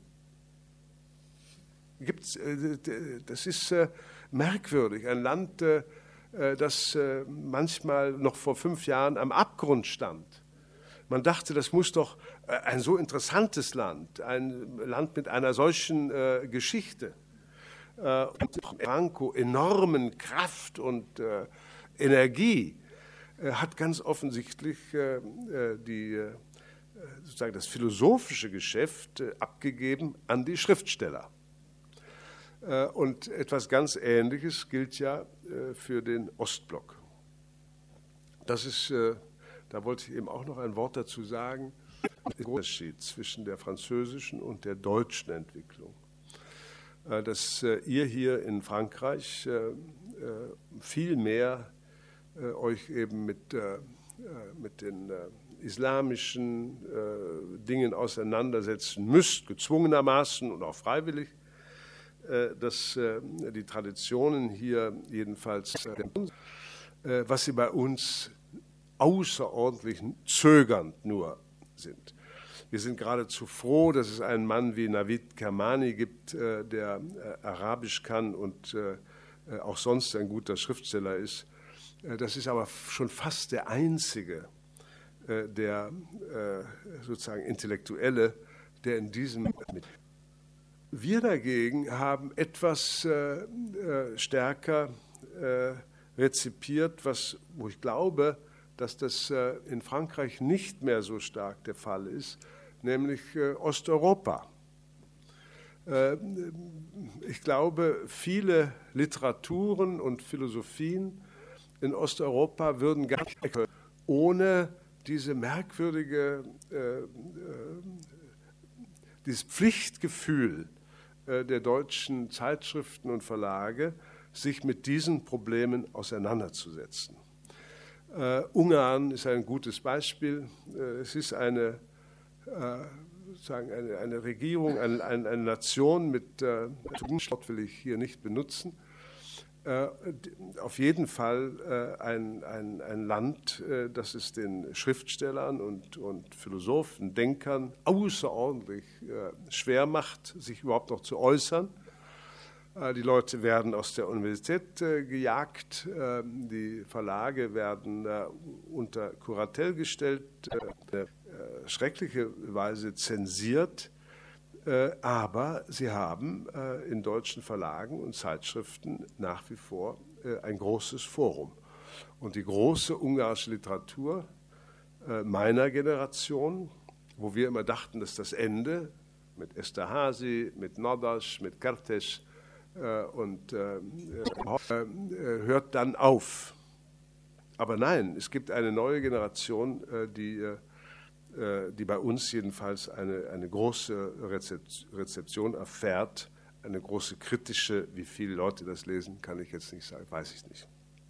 Gibt's, das ist merkwürdig. Ein Land, das manchmal noch vor fünf Jahren am Abgrund stand. Man dachte, das muss doch ein so interessantes Land, ein Land mit einer solchen Geschichte und Franco enormen Kraft und Energie äh, hat ganz offensichtlich äh, die, äh, sozusagen das philosophische Geschäft äh, abgegeben an die Schriftsteller. Äh, und etwas ganz Ähnliches gilt ja äh, für den Ostblock. Das ist, äh, da wollte ich eben auch noch ein Wort dazu sagen, der Unterschied zwischen der französischen und der deutschen Entwicklung. Äh, dass äh, ihr hier in Frankreich äh, viel mehr euch eben mit, äh, mit den äh, islamischen äh, Dingen auseinandersetzen müsst, gezwungenermaßen und auch freiwillig, äh, dass äh, die Traditionen hier jedenfalls, äh, was sie bei uns außerordentlich zögernd nur sind. Wir sind geradezu froh, dass es einen Mann wie Navid Kermani gibt, äh, der äh, Arabisch kann und äh, auch sonst ein guter Schriftsteller ist. Äh, das ist aber schon fast der einzige, äh, der äh, sozusagen Intellektuelle, der in diesem... Wir dagegen haben etwas äh, äh, stärker äh, rezipiert, was, wo ich glaube, dass das äh, in Frankreich nicht mehr so stark der Fall ist, nämlich äh, Osteuropa. Äh, ich glaube, viele Literaturen und Philosophien in Osteuropa würden gar nicht können, ohne diese merkwürdige, äh, äh, dieses Pflichtgefühl äh, der deutschen Zeitschriften und Verlage, sich mit diesen Problemen auseinanderzusetzen. Äh, Ungarn ist ein gutes Beispiel. Äh, es ist eine, äh, sozusagen eine, eine Regierung, eine, eine, eine Nation mit, äh, Wort will ich hier nicht benutzen, äh, auf jeden Fall äh, ein, ein, ein Land, äh, das es den Schriftstellern und, und Philosophen, Denkern außerordentlich äh, schwer macht, sich überhaupt noch zu äußern. Die Leute werden aus der Universität äh, gejagt, äh, die Verlage werden äh, unter Kuratel gestellt, äh, äh, schrecklicherweise zensiert, äh, aber sie haben äh, in deutschen Verlagen und Zeitschriften nach wie vor äh, ein großes Forum. Und die große ungarische Literatur äh, meiner Generation, wo wir immer dachten, dass das Ende mit Esterházy, mit Nadas, mit Kertész, und äh, äh, hört dann auf. Aber nein, es gibt eine neue Generation, äh, die, äh, die bei uns jedenfalls eine, eine große Rezeption erfährt, eine große kritische, wie viele Leute das lesen, kann ich jetzt nicht sagen, weiß ich nicht.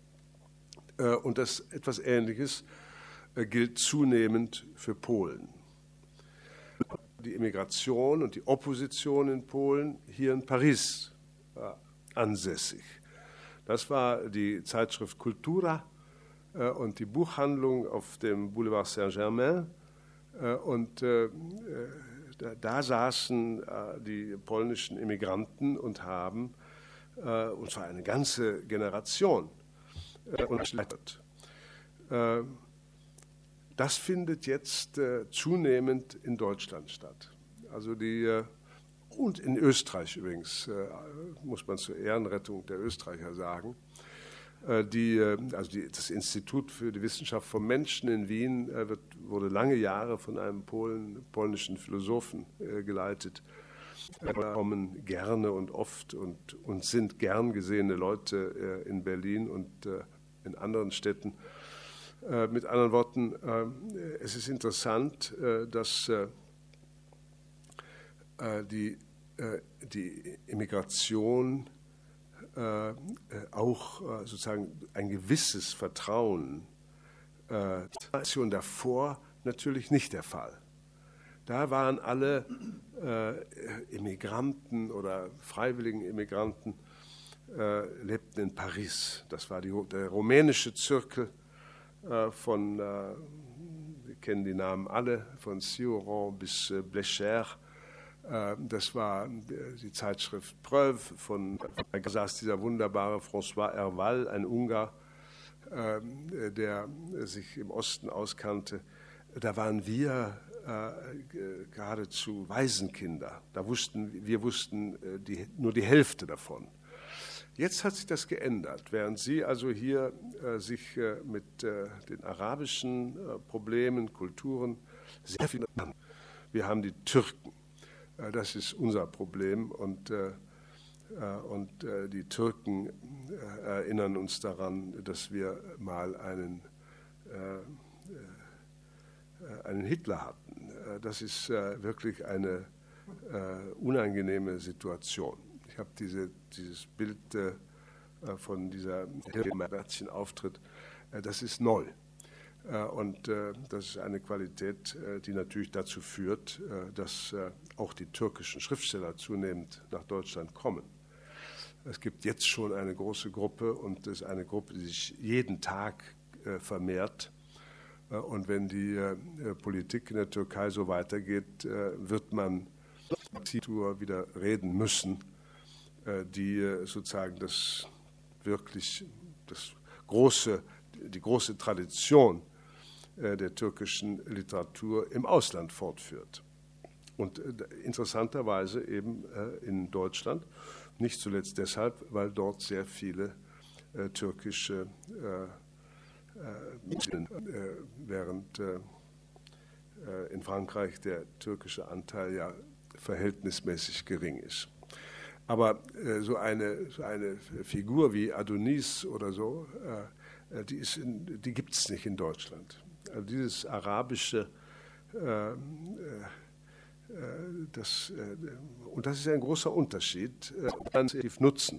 Äh, und das etwas Ähnliches äh, gilt zunehmend für Polen. Die Emigration und die Opposition in Polen hier in Paris ansässig. Das war die Zeitschrift Kultura äh, und die Buchhandlung auf dem Boulevard Saint-Germain. Äh, und äh, da, da saßen äh, die polnischen Immigranten und haben, äh, und zwar eine ganze Generation, äh, unterschleitet. Äh, das findet jetzt äh, zunehmend in Deutschland statt. Also die äh, Und in Österreich übrigens, äh, muss man zur Ehrenrettung der Österreicher sagen. Äh, die, äh, also die, das Institut für die Wissenschaft vom Menschen in Wien äh, wird, wurde lange Jahre von einem Polen, polnischen Philosophen äh, geleitet. Da äh, kommen gerne und oft und, und sind gern gesehene Leute äh, in Berlin und äh, in anderen Städten. Äh, mit anderen Worten, äh, es ist interessant, äh, dass äh, Die, die Immigration äh, auch äh, sozusagen ein gewisses Vertrauen, äh, Situation davor natürlich nicht der Fall. Da waren alle äh, Immigranten oder freiwilligen Immigranten äh, lebten in Paris. Das war die, der rumänische Zirkel äh, von, äh, wir kennen die Namen alle, von Sioran bis äh, Blecher. Das war die Zeitschrift Preuve, von, da saß dieser wunderbare François Herval, ein Ungar, der sich im Osten auskannte. Da waren wir geradezu Waisenkinder. Da wussten, wir wussten die, nur die Hälfte davon. Jetzt hat sich das geändert, während Sie also hier sich mit den arabischen Problemen, Kulturen sehr viel an. Wir haben die Türken. Das ist unser Problem und, äh, und äh, die Türken äh, erinnern uns daran, dass wir mal einen, äh, einen Hitler hatten. Das ist äh, wirklich eine äh, unangenehme Situation. Ich habe diese, dieses Bild äh, von dieser Auftritt, äh, das ist neu. Und äh, das ist eine Qualität, äh, die natürlich dazu führt, äh, dass äh, auch die türkischen Schriftsteller zunehmend nach Deutschland kommen. Es gibt jetzt schon eine große Gruppe und es ist eine Gruppe, die sich jeden Tag äh, vermehrt. Und wenn die Politik in der Türkei so weitergeht, wird man wieder reden müssen, die sozusagen das wirklich das große, die große Tradition der türkischen Literatur im Ausland fortführt. Und interessanterweise eben in Deutschland, nicht zuletzt deshalb, weil dort sehr viele türkische während in Frankreich der türkische Anteil ja verhältnismäßig gering ist. Aber äh, so, eine, so eine Figur wie Adonis oder so, äh, die, die gibt es nicht in Deutschland. Also dieses arabische, äh, äh, das, äh, und das ist ein großer Unterschied, äh, nutzen.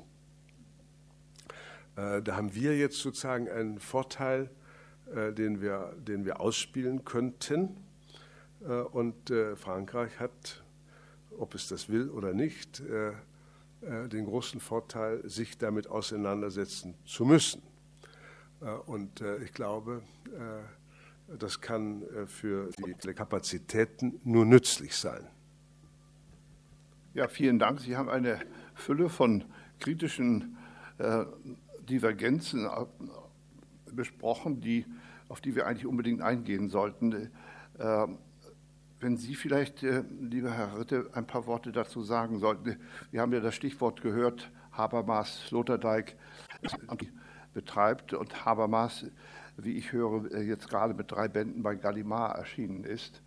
Äh, da haben wir jetzt sozusagen einen Vorteil, äh, den, wir, den wir ausspielen könnten. Äh, und äh, Frankreich hat, ob es das will oder nicht, äh, den großen Vorteil, sich damit auseinandersetzen zu müssen. Und ich glaube, das kann für die Kapazitäten nur nützlich sein. Ja, vielen Dank. Sie haben eine Fülle von kritischen äh, Divergenzen besprochen, die, auf die wir eigentlich unbedingt eingehen sollten. Äh, Wenn Sie vielleicht, lieber Herr Ritte, ein paar Worte dazu sagen sollten. Wir haben ja das Stichwort gehört, Habermas, Sloterdijk betreibt und Habermas, wie ich höre, jetzt gerade mit drei Bänden bei Gallimard erschienen ist.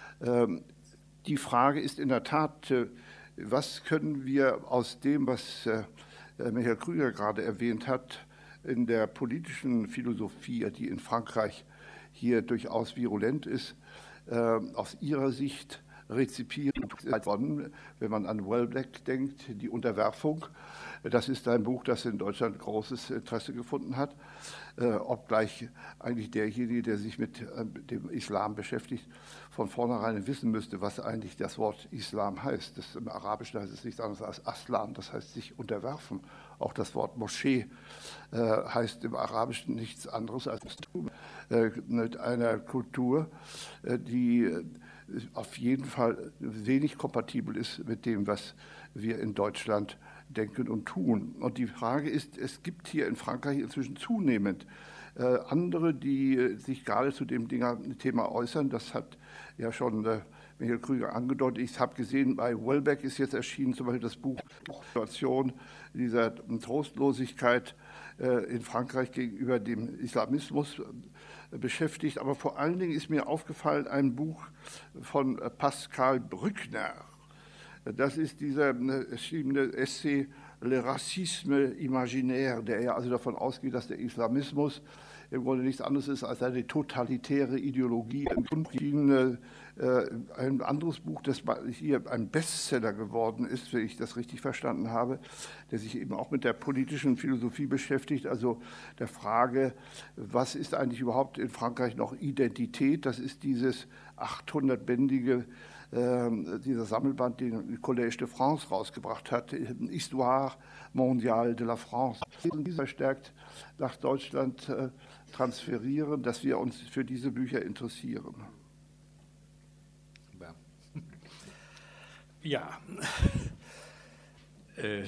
Die Frage ist in der Tat, was können wir aus dem, was Michael Krüger gerade erwähnt hat, in der politischen Philosophie, die in Frankreich hier durchaus virulent ist, aus Ihrer Sicht rezipieren worden, wenn man an Welbeck denkt, die Unterwerfung. Das ist ein Buch, das in Deutschland großes Interesse gefunden hat, obgleich eigentlich derjenige, der sich mit dem Islam beschäftigt, von vornherein wissen müsste, was eigentlich das Wort Islam heißt. Das, im Arabischen heißt es nichts anderes als Aslan, das heißt sich unterwerfen. Auch das Wort Moschee äh, heißt im Arabischen nichts anderes als äh, mit einer Kultur, äh, die äh, auf jeden Fall wenig kompatibel ist mit dem, was wir in Deutschland denken und tun. Und die Frage ist, es gibt hier in Frankreich inzwischen zunehmend äh, andere, die äh, sich gerade zu dem Dinger, Thema äußern. Das hat ja schon äh, Michael Krüger angedeutet. Ich habe gesehen, bei Welbeck ist jetzt erschienen zum Beispiel das Buch Situation dieser Trostlosigkeit äh, in Frankreich gegenüber dem Islamismus äh, beschäftigt. Aber vor allen Dingen ist mir aufgefallen ein Buch von äh, Pascal Brückner. Das ist dieser erschienene Essay Le Racisme Imaginaire, der ja also davon ausgeht, dass der Islamismus im Grunde nichts anderes ist als eine totalitäre Ideologie. Ein anderes Buch, das hier ein Bestseller geworden ist, wenn ich das richtig verstanden habe, der sich eben auch mit der politischen Philosophie beschäftigt, also der Frage, was ist eigentlich überhaupt in Frankreich noch Identität? Das ist dieses achthundertbändige dieser Sammelband, den Collège de France rausgebracht hat, Histoire mondiale de la France. Dieser verstärkt nach Deutschland äh, transferieren, dass wir uns für diese Bücher interessieren. Ja, äh,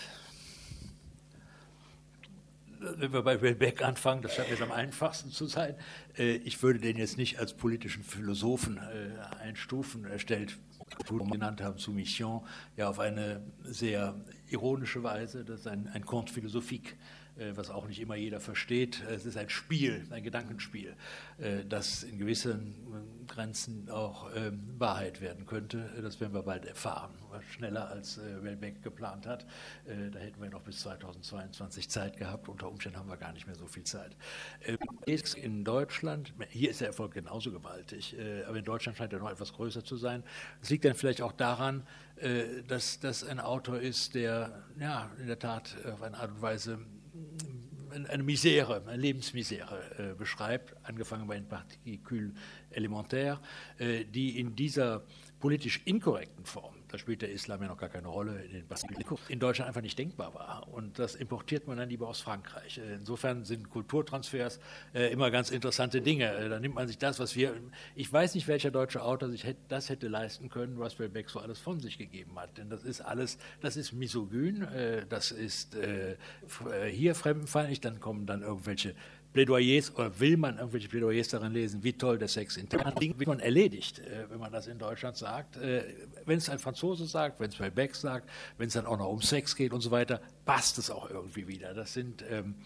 wenn wir bei Welbeck anfangen, das scheint mir am einfachsten zu sein. Äh, ich würde den jetzt nicht als politischen Philosophen äh, einstufen. Er stellt, wie wir genannt haben, Soumission, ja auf eine sehr ironische Weise. Das ist ein, ein Conte philosophique, was auch nicht immer jeder versteht. Es ist ein Spiel, ein Gedankenspiel, das in gewissen Grenzen auch Wahrheit werden könnte. Das werden wir bald erfahren, schneller als Welbeck geplant hat. Da hätten wir noch bis zweitausendzweiundzwanzig Zeit gehabt. Unter Umständen haben wir gar nicht mehr so viel Zeit. In Deutschland, hier ist der Erfolg genauso gewaltig, aber in Deutschland scheint er noch etwas größer zu sein. Das liegt dann vielleicht auch daran, dass das ein Autor ist, der ja in der Tat auf eine Art und Weise eine Misere, eine Lebensmisere äh, beschreibt, angefangen bei den Particules élémentaires, äh, die in dieser politisch inkorrekten Form, Da spielt der Islam ja noch gar keine Rolle, in den Basilikum in Deutschland einfach nicht denkbar war. Und das importiert man dann lieber aus Frankreich. Insofern sind Kulturtransfers äh, immer ganz interessante Dinge. Äh, da nimmt man sich das, was wir, ich weiß nicht, welcher deutsche Autor sich hätte, das hätte leisten können, was Welbeck so alles von sich gegeben hat. Denn das ist alles, das ist misogyn, äh, das ist äh, hier fremdenfeindlich, dann kommen dann irgendwelche Plädoyers, oder will man irgendwelche Plädoyers darin lesen, wie toll der Sex intern ist, wird man erledigt, äh, wenn man das in Deutschland sagt. Äh, wenn es ein Franzose sagt, wenn es Welbeck sagt, wenn es dann auch noch um Sex geht und so weiter, passt es auch irgendwie wieder. Das sind ähm,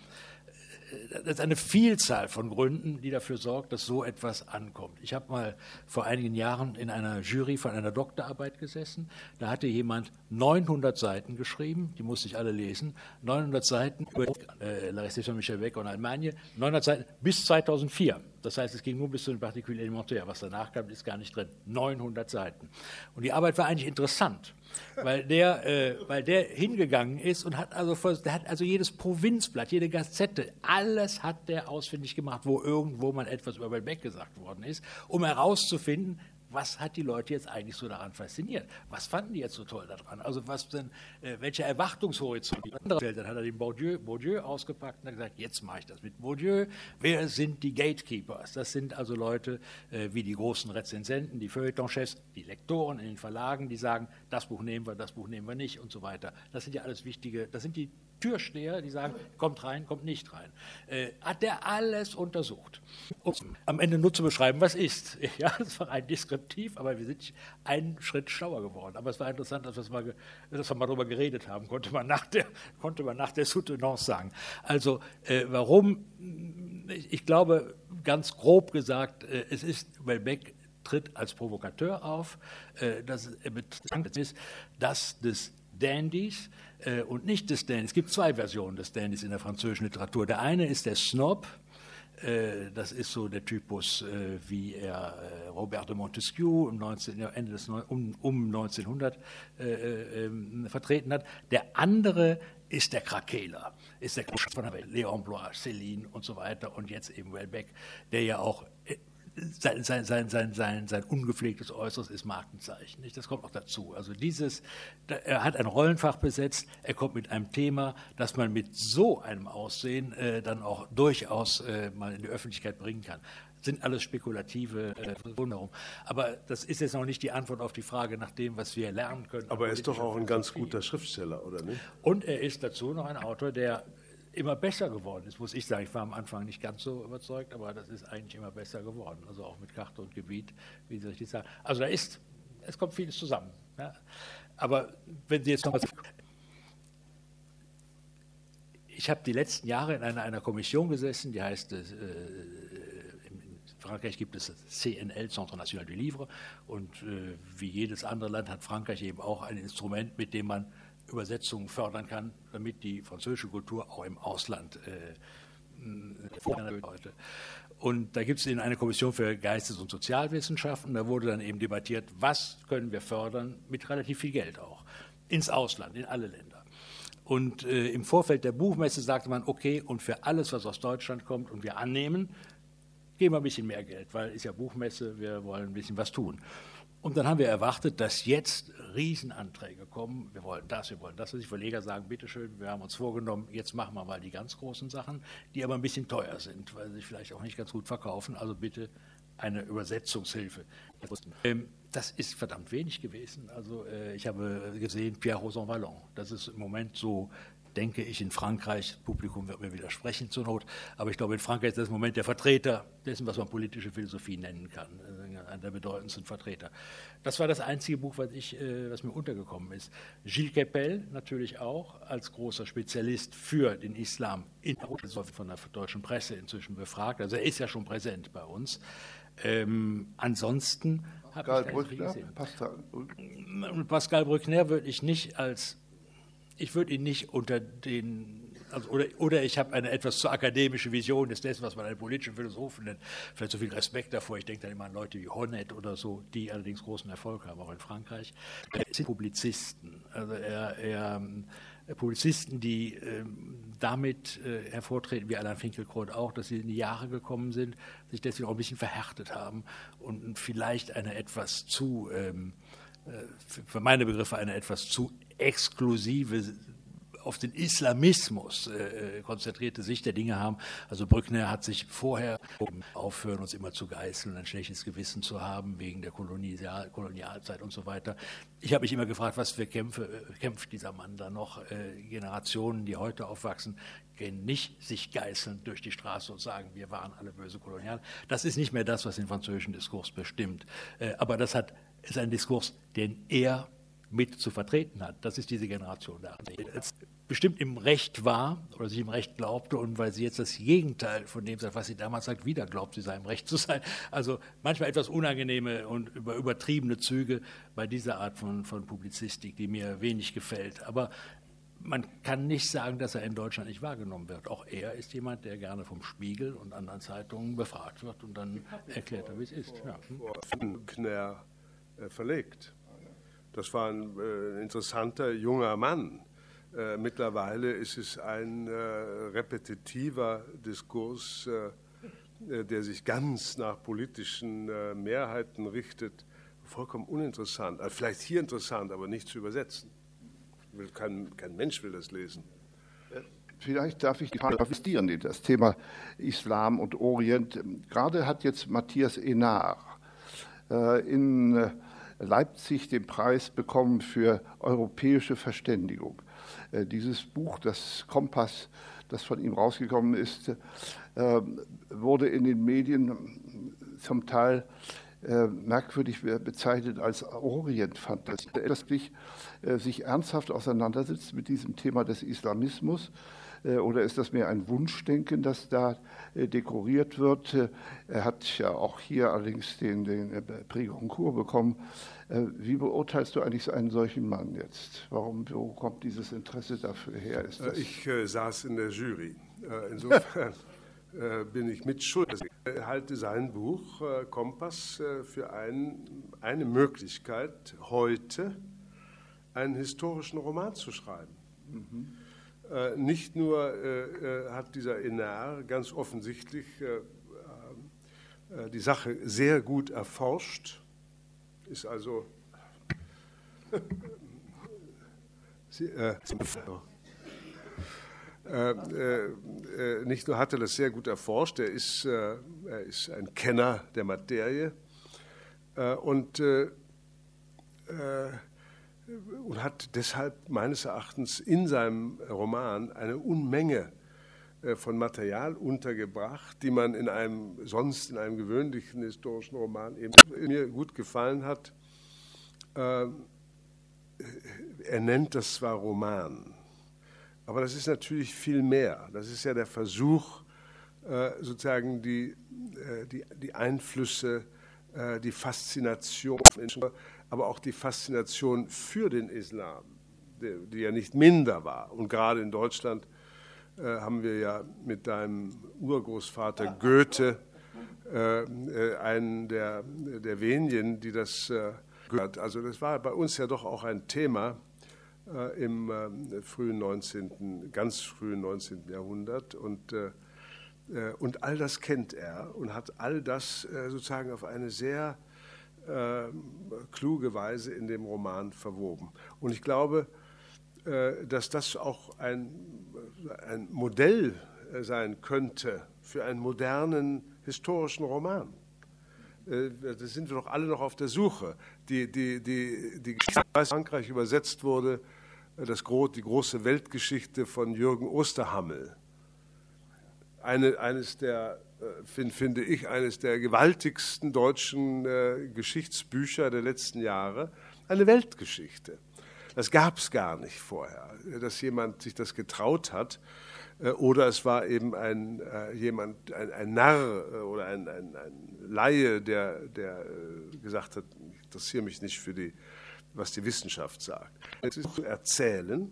das ist eine Vielzahl von Gründen, die dafür sorgt, dass so etwas ankommt. Ich habe mal vor einigen Jahren in einer Jury von einer Doktorarbeit gesessen. Da hatte jemand neunhundert Seiten geschrieben, die musste ich alle lesen, neunhundert Seiten über äh, La Réception Michel Beck en Allemagne, neunhundert Seiten bis zweitausendvier. Das heißt, es ging nur bis zu den Particules élémentaires. Was danach kam, ist gar nicht drin. neunhundert Seiten. Und die Arbeit war eigentlich interessant, weil der, äh, weil der hingegangen ist und hat also, der hat also jedes Provinzblatt, jede Gazette, alles hat der ausfindig gemacht, wo irgendwo mal etwas über Welbeck gesagt worden ist, um herauszufinden, was hat die Leute jetzt eigentlich so daran fasziniert? Was fanden die jetzt so toll daran? Also was denn, äh, welche Erwartungshorizont die andere. Dann hat er den Bourdieu, Bourdieu ausgepackt und hat gesagt, jetzt mache ich das mit Bourdieu. Wer sind die Gatekeepers? Das sind also Leute äh, wie die großen Rezensenten, die Feuilletonchefs, die Lektoren in den Verlagen, die sagen, das Buch nehmen wir, das Buch nehmen wir nicht und so weiter. Das sind ja alles wichtige, das sind die Türsteher, die sagen, kommt rein, kommt nicht rein. Äh, hat der alles untersucht, um am Ende nur zu beschreiben, was ist. Ja, das war rein deskriptiv, aber wir sind einen Schritt schlauer geworden. Aber es war interessant, dass wir mal, dass wir mal darüber geredet haben, konnte man nach der, konnte man nach der Soutenance sagen. Also, äh, warum? Ich, ich glaube, ganz grob gesagt, äh, es ist, Welbeck tritt als Provokateur auf, äh, dass er betrachtet ist, dass des Dandys äh, und nicht des Dandys. Es gibt zwei Versionen des Dandys in der französischen Literatur. Der eine ist der Snob, äh, das ist so der Typus, äh, wie er äh, Robert de Montesquieu im neunzehnten. Ende des um, um neunzehnhundert äh, äh, vertreten hat. Der andere ist der Krakeler, ist der von der Welt, Léon Blois, Céline und so weiter und jetzt eben Welbeck, der ja auch äh, Sein, sein, sein, sein, sein, sein ungepflegtes Äußeres ist Markenzeichen. Nicht? Das kommt auch dazu. Also dieses, er hat ein Rollenfach besetzt, er kommt mit einem Thema, das man mit so einem Aussehen äh, dann auch durchaus äh, mal in die Öffentlichkeit bringen kann. Das sind alles spekulative äh, Wunderungen. Aber das ist jetzt noch nicht die Antwort auf die Frage nach dem, was wir lernen können. Aber er ist doch auch ein ganz guter Schriftsteller, oder nicht? Und er ist dazu noch ein Autor, der immer besser geworden ist, muss ich sagen. Ich war am Anfang nicht ganz so überzeugt, aber das ist eigentlich immer besser geworden. Also auch mit Karte und Gebiet, wie Sie richtig sagen. Also da ist, es kommt vieles zusammen. Ja. Aber wenn Sie jetzt noch was... Ich habe die letzten Jahre in einer, einer Kommission gesessen, die heißt, äh, in Frankreich gibt es das C N L, Centre National du Livre, und äh, wie jedes andere Land hat Frankreich eben auch ein Instrument, mit dem man Übersetzungen fördern kann, damit die französische Kultur auch im Ausland äh, heute. Und da gibt es eben eine Kommission für Geistes- und Sozialwissenschaften. Da wurde dann eben debattiert, was können wir fördern, mit relativ viel Geld auch, ins Ausland, in alle Länder. Und äh, im Vorfeld der Buchmesse sagte man, okay, und für alles, was aus Deutschland kommt und wir annehmen, geben wir ein bisschen mehr Geld, weil ist ja Buchmesse, wir wollen ein bisschen was tun. Und dann haben wir erwartet, dass jetzt Riesenanträge kommen. Wir wollen das, wir wollen das. Die Verleger sagen, bitteschön, wir haben uns vorgenommen, jetzt machen wir mal die ganz großen Sachen, die aber ein bisschen teuer sind, weil sie sich vielleicht auch nicht ganz gut verkaufen. Also bitte eine Übersetzungshilfe. Das ist verdammt wenig gewesen. Also ich habe gesehen, Pierre Rosanvallon, das ist im Moment so, denke ich, in Frankreich, das Publikum wird mir widersprechen zur Not, aber ich glaube, in Frankreich ist das im Moment der Vertreter dessen, was man politische Philosophie nennen kann, einer der bedeutendsten Vertreter. Das war das einzige Buch, was, ich, was mir untergekommen ist. Gilles Kepel natürlich auch, als großer Spezialist für den Islam, von der deutschen Presse inzwischen befragt, also er ist ja schon präsent bei uns. Ähm, ansonsten habe ich Bruckner, gesehen. Pascal. Pascal Bruckner würde ich nicht als Ich würde ihn nicht unter den, also oder, oder ich habe eine etwas zu akademische Vision des dessen, was man einen politischen Philosophen nennt, vielleicht so viel Respekt davor. Ich denke dann immer an Leute wie Honneth oder so, die allerdings großen Erfolg haben, auch in Frankreich. Es sind Publizisten, also er, er, Publizisten, die äh, damit äh, hervortreten, wie Alain Finkielkraut auch, dass sie in die Jahre gekommen sind, sich deswegen auch ein bisschen verhärtet haben und vielleicht eine etwas zu... Ähm, für meine Begriffe eine etwas zu exklusive, auf den Islamismus äh, konzentrierte Sicht der Dinge haben. Also Brückner hat sich vorher aufhören, uns immer zu geißeln, ein schlechtes Gewissen zu haben wegen der Kolonial Kolonialzeit und so weiter. Ich habe mich immer gefragt, was für Kämpfe kämpft dieser Mann da noch? Äh, Generationen, die heute aufwachsen, gehen nicht sich geißeln durch die Straße und sagen, wir waren alle böse Kolonial. Das ist nicht mehr das, was den französischen Diskurs bestimmt. Äh, aber das hat, ist ein Diskurs, den er mit zu vertreten hat. Das ist diese Generation da. Es bestimmt im Recht war oder sich im Recht glaubte und weil sie jetzt das Gegenteil von dem sagt, was sie damals sagt, wieder glaubt, sie sei im Recht zu sein. Also manchmal etwas unangenehme und über, übertriebene Züge bei dieser Art von, von Publizistik, die mir wenig gefällt. Aber man kann nicht sagen, dass er in Deutschland nicht wahrgenommen wird. Auch er ist jemand, der gerne vom Spiegel und anderen Zeitungen befragt wird und dann erklärt er, wie es ist. Ja. Hm. Knär äh, verlegt. Das war ein äh, interessanter junger Mann. Äh, mittlerweile ist es ein äh, repetitiver Diskurs, äh, der sich ganz nach politischen äh, Mehrheiten richtet. Vollkommen uninteressant. Also vielleicht hier interessant, aber nicht zu übersetzen. Will kein, kein Mensch will das lesen. Vielleicht darf ich investieren in das Thema Islam und Orient. Gerade hat jetzt Matthias Enard äh, in äh, Leipzig den Preis bekommen für europäische Verständigung. Äh, dieses Buch, das Kompass, das von ihm rausgekommen ist, äh, wurde in den Medien zum Teil äh, merkwürdig bezeichnet als Orientfantasie. Dass sich, äh, sich ernsthaft auseinandersetzt mit diesem Thema des Islamismus, oder ist das mehr ein Wunschdenken, das da dekoriert wird? Er hat ja auch hier allerdings den, den Prix Goncourt bekommen. Wie beurteilst du eigentlich einen solchen Mann jetzt? Warum, wo kommt dieses Interesse dafür her? Ist das ich äh, saß in der Jury. Äh, insofern äh, bin ich mitschuldig. Ich halte sein Buch äh, Kompass äh, für ein, eine Möglichkeit, heute einen historischen Roman zu schreiben. Mhm. Äh, nicht nur äh, hat dieser Enard ganz offensichtlich äh, äh, die Sache sehr gut erforscht, ist also sie, äh, äh, äh, nicht nur hat er das sehr gut erforscht, er ist, äh, er ist ein Kenner der Materie äh, und äh, äh, und hat deshalb meines Erachtens in seinem Roman eine Unmenge von Material untergebracht, die man in einem sonst in einem gewöhnlichen historischen Roman eben mir gut gefallen hat. Er nennt das zwar Roman, aber das ist natürlich viel mehr. Das ist ja der Versuch, sozusagen die, die, die Einflüsse, die Faszination, aber auch die Faszination für den Islam, die, die ja nicht minder war. Und gerade in Deutschland äh, haben wir ja mit deinem Urgroßvater Goethe äh, einen der, der wenigen, die das äh, gehört. Also das war bei uns ja doch auch ein Thema äh, im äh, frühen neunzehnten, ganz frühen neunzehnten Jahrhundert. Und, äh, und all das kennt er und hat all das äh, sozusagen auf eine sehr Äh, kluge Weise in dem Roman verwoben. Und ich glaube, äh, dass das auch ein, ein Modell äh, sein könnte für einen modernen historischen Roman. Äh, da sind wir doch alle noch auf der Suche. Die, die, die, die Geschichte, die aus Frankreich übersetzt wurde, äh, das, die große Weltgeschichte von Jürgen Osterhammel, eine, eines der Find, finde ich, eines der gewaltigsten deutschen äh, Geschichtsbücher der letzten Jahre, eine Weltgeschichte. Das gab es gar nicht vorher, dass jemand sich das getraut hat. Äh, oder es war eben ein, äh, jemand, ein, ein Narr äh, oder ein, ein, ein Laie, der, der äh, gesagt hat, ich interessiere mich nicht für die, was die Wissenschaft sagt. Es ist zu erzählen.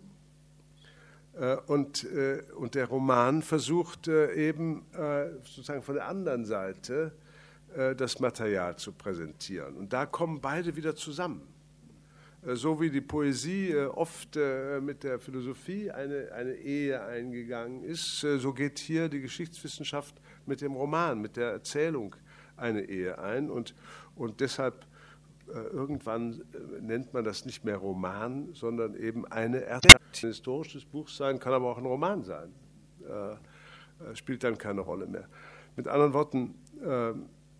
Und, und der Roman versucht eben sozusagen von der anderen Seite das Material zu präsentieren. Und da kommen beide wieder zusammen. So wie die Poesie oft mit der Philosophie eine, eine Ehe eingegangen ist, so geht hier die Geschichtswissenschaft mit dem Roman, mit der Erzählung eine Ehe ein. Und, und deshalb irgendwann nennt man das nicht mehr Roman, sondern eben eine Erzählung. Ein historisches Buch sein, kann aber auch ein Roman sein. Äh, spielt dann keine Rolle mehr. Mit anderen Worten, äh,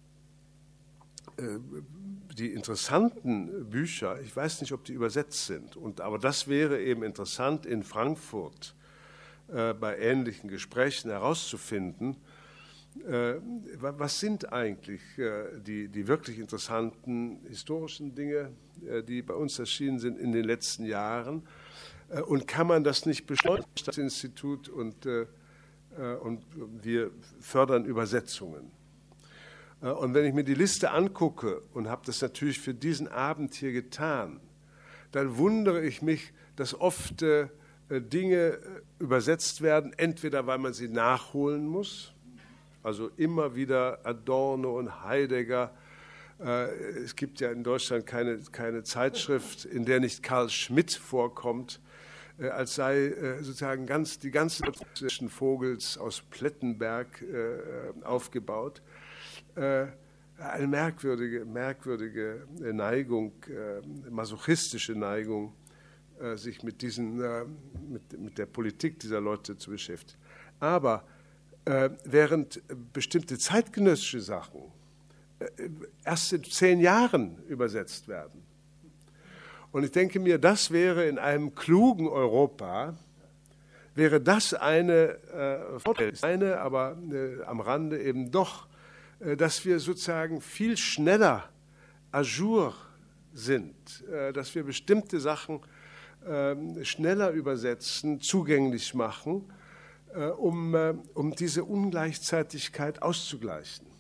äh, die interessanten Bücher, ich weiß nicht, ob die übersetzt sind, und, aber das wäre eben interessant in Frankfurt äh, bei ähnlichen Gesprächen herauszufinden, äh, was sind eigentlich äh, die, die wirklich interessanten historischen Dinge, äh, die bei uns erschienen sind in den letzten Jahren, äh, und kann man das nicht beschleunigen, das Institut, und, äh, und wir fördern Übersetzungen. Und wenn ich mir die Liste angucke, und habe das natürlich für diesen Abend hier getan, dann wundere ich mich, dass oft äh, Dinge übersetzt werden, entweder weil man sie nachholen muss, also immer wieder Adorno und Heidegger. Äh, es gibt ja in Deutschland keine, keine Zeitschrift, in der nicht Karl Schmidt vorkommt, äh, als sei äh, sozusagen ganz, die ganze zwischen Vogels aus Plettenberg äh, aufgebaut. Eine merkwürdige, merkwürdige Neigung, masochistische Neigung, sich mit, diesen, mit, mit der Politik dieser Leute zu beschäftigen. Aber während bestimmte zeitgenössische Sachen erst in zehn Jahren übersetzt werden. Und ich denke mir, das wäre in einem klugen Europa, wäre das eine, äh, eine aber äh, am Rande eben doch, dass wir sozusagen viel schneller à jour sind, dass wir bestimmte Sachen schneller übersetzen, zugänglich machen, um, um diese Ungleichzeitigkeit auszugleichen.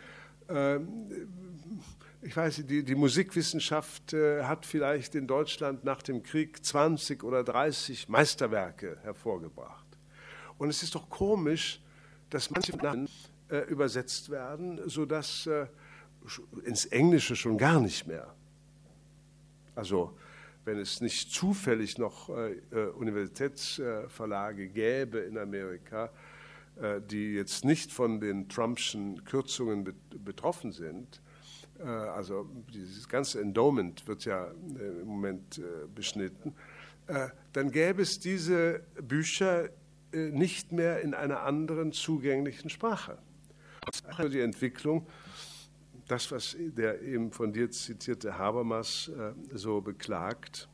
Ich weiß nicht, die, die Musikwissenschaft hat vielleicht in Deutschland nach dem Krieg zwanzig oder dreißig Meisterwerke hervorgebracht. Und es ist doch komisch, dass manche Äh, übersetzt werden, sodass äh, ins Englische schon gar nicht mehr. Also wenn es nicht zufällig noch äh, Universitätsverlage gäbe in Amerika, äh, die jetzt nicht von den Trumpschen Kürzungen bet betroffen sind, äh, also dieses ganze Endowment wird ja äh, im Moment äh, beschnitten, äh, dann gäbe es diese Bücher äh, nicht mehr in einer anderen zugänglichen Sprache. Also die Entwicklung, das, was der eben von dir zitierte Habermas äh, so beklagt,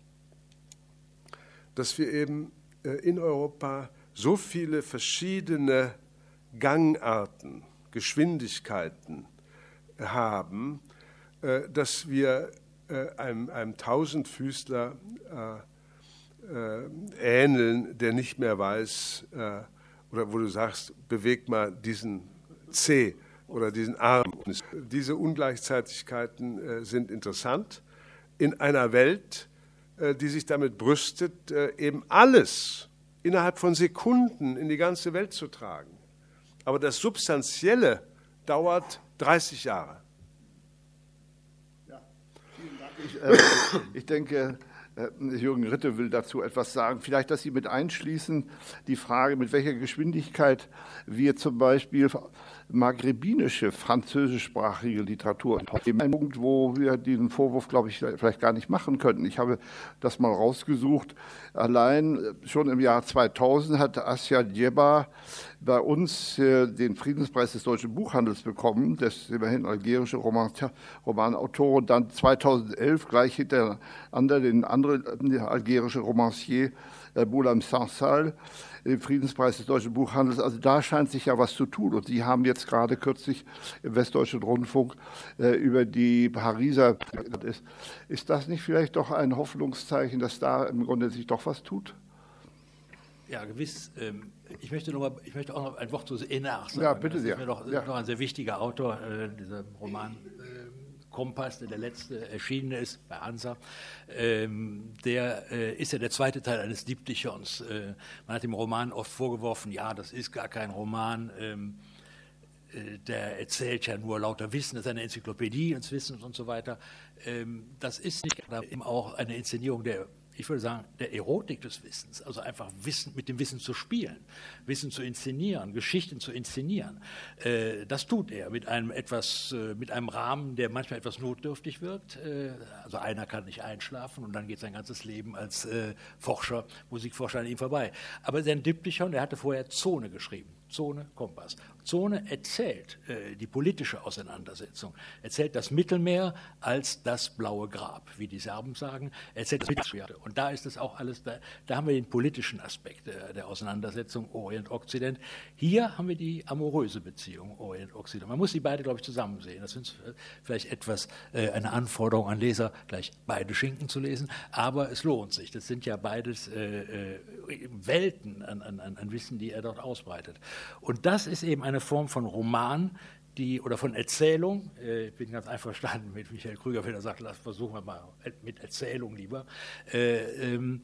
dass wir eben äh, in Europa so viele verschiedene Gangarten, Geschwindigkeiten äh, haben, äh, dass wir äh, einem, einem Tausendfüßler äh, äh, ähneln, der nicht mehr weiß, äh, oder wo du sagst, beweg mal diesen C oder diesen Arm. Diese Ungleichzeitigkeiten äh, sind interessant in einer Welt, äh, die sich damit brüstet, äh, eben alles innerhalb von Sekunden in die ganze Welt zu tragen. Aber das Substanzielle dauert dreißig Jahre. Ja, vielen Dank. Ich, äh, ich denke, Jürgen Ritte will dazu etwas sagen. Vielleicht, dass Sie mit einschließen, die Frage, mit welcher Geschwindigkeit wir zum Beispiel maghrebinische, französischsprachige Literatur, ein Punkt, wo wir diesen Vorwurf, glaube ich, vielleicht gar nicht machen könnten. Ich habe das mal rausgesucht. Allein schon im Jahr zweitausend hat Assia Djeba bei uns äh, den Friedenspreis des deutschen Buchhandels bekommen. Das ist immerhin algerische Roman, Romanautor. Und dann zweitausendelf gleich hintereinander den anderen der algerische Romancier äh, Boulam Sansal, den Friedenspreis des deutschen Buchhandels. Also da scheint sich ja was zu tun. Und Sie haben jetzt gerade kürzlich im Westdeutschen Rundfunk äh, über die Pariser ist. Ist das nicht vielleicht doch ein Hoffnungszeichen, dass da im Grunde sich doch was tut? Ja, gewiss. Ich möchte, noch mal, ich möchte auch noch ein Wort zu Enard sagen. Ja, bitte das sehr. ist mir noch, ja. noch ein sehr wichtiger Autor, dieser Roman Kompass, der der letzte erschienene ist bei Ansa. Der ist ja der zweite Teil eines Diptychons. Man hat dem Roman oft vorgeworfen, ja, das ist gar kein Roman, der erzählt ja nur lauter Wissen, das ist eine Enzyklopädie des Wissens und so weiter. Das ist nicht, aber eben auch eine Inszenierung der ich würde sagen, der Erotik des Wissens, also einfach Wissen, mit dem Wissen zu spielen, Wissen zu inszenieren, Geschichten zu inszenieren. Äh, das tut er mit einem etwas, äh, mit einem Rahmen, der manchmal etwas notdürftig wirkt. Äh, also einer kann nicht einschlafen und dann geht sein ganzes Leben als äh, Forscher, Musikforscher an ihm vorbei. Aber sein Diptychon, der hatte vorher Zone geschrieben. Zone, Kompass. Zone erzählt äh, die politische Auseinandersetzung, erzählt das Mittelmeer als das blaue Grab, wie die Serben sagen, erzählt das Mittelmeer. Und da ist es auch alles, da, da haben wir den politischen Aspekt der, der Auseinandersetzung Orient-Okzident. Hier haben wir die amoröse Beziehung Orient-Okzident. Man muss die beide, glaube ich, zusammen sehen. Das ist vielleicht etwas äh, eine Anforderung an Leser, gleich beide Schinken zu lesen, aber es lohnt sich. Das sind ja beides äh, äh, Welten an, an, an Wissen, die er dort ausbreitet. Und das ist eben eine Form von Roman, die, oder von Erzählung. Ich bin ganz einverstanden mit Michael Krüger, wenn er sagt, lass, versuchen wir mal mit Erzählung lieber. Äh, ähm,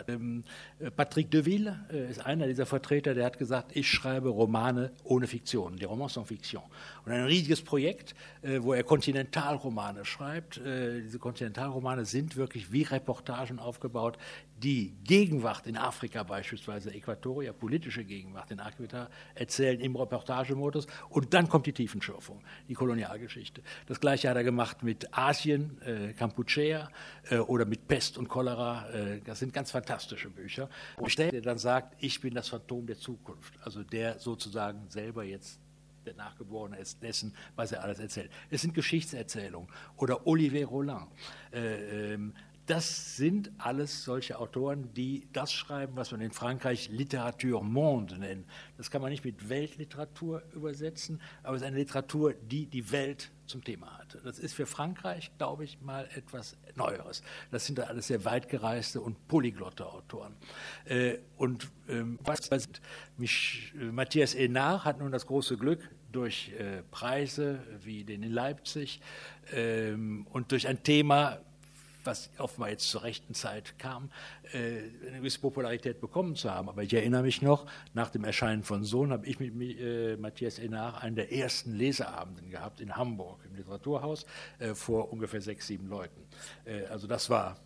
Patrick Deville äh, ist einer dieser Vertreter, der hat gesagt, ich schreibe Romane ohne Fiktion, die Romans sans Fiction. Und ein riesiges Projekt, äh, wo er Kontinentalromane schreibt. Äh, diese Kontinentalromane sind wirklich wie Reportagen aufgebaut, die Gegenwart in Afrika beispielsweise, Äquatoria, politische Gegenwart in Afrika erzählen im Reportagemodus, und dann kommt die Tiefenschürfung, die Kolonialgeschichte. Das Gleiche hat er gemacht mit Asien, äh, Kampuchea äh, oder mit Pest und Cholera. Äh, das sind ganz fantastische Bücher. Und der dann sagt, ich bin das Phantom der Zukunft, also der sozusagen selber jetzt der Nachgeborene ist dessen, was er alles erzählt. Es sind Geschichtserzählungen. Oder Olivier Roland. Äh, ähm, Das sind alles solche Autoren, die das schreiben, was man in Frankreich Literature monde nennt. Das kann man nicht mit Weltliteratur übersetzen, aber es ist eine Literatur, die die Welt zum Thema hat. Das ist für Frankreich, glaube ich, mal etwas Neueres. Das sind da alles sehr weitgereiste und polyglotte Autoren. Äh, und ähm, was sind? Mich, äh, Matthias Hénard hat nun das große Glück, durch äh, Preise wie den in Leipzig ähm, und durch ein Thema, was offenbar jetzt zur rechten Zeit kam, äh, eine gewisse Popularität bekommen zu haben. Aber ich erinnere mich noch, nach dem Erscheinen von Sohn habe ich mit äh, Matthias Hénard einen der ersten Leseabenden gehabt in Hamburg im Literaturhaus äh, vor ungefähr sechs, sieben Leuten. Äh, also das war,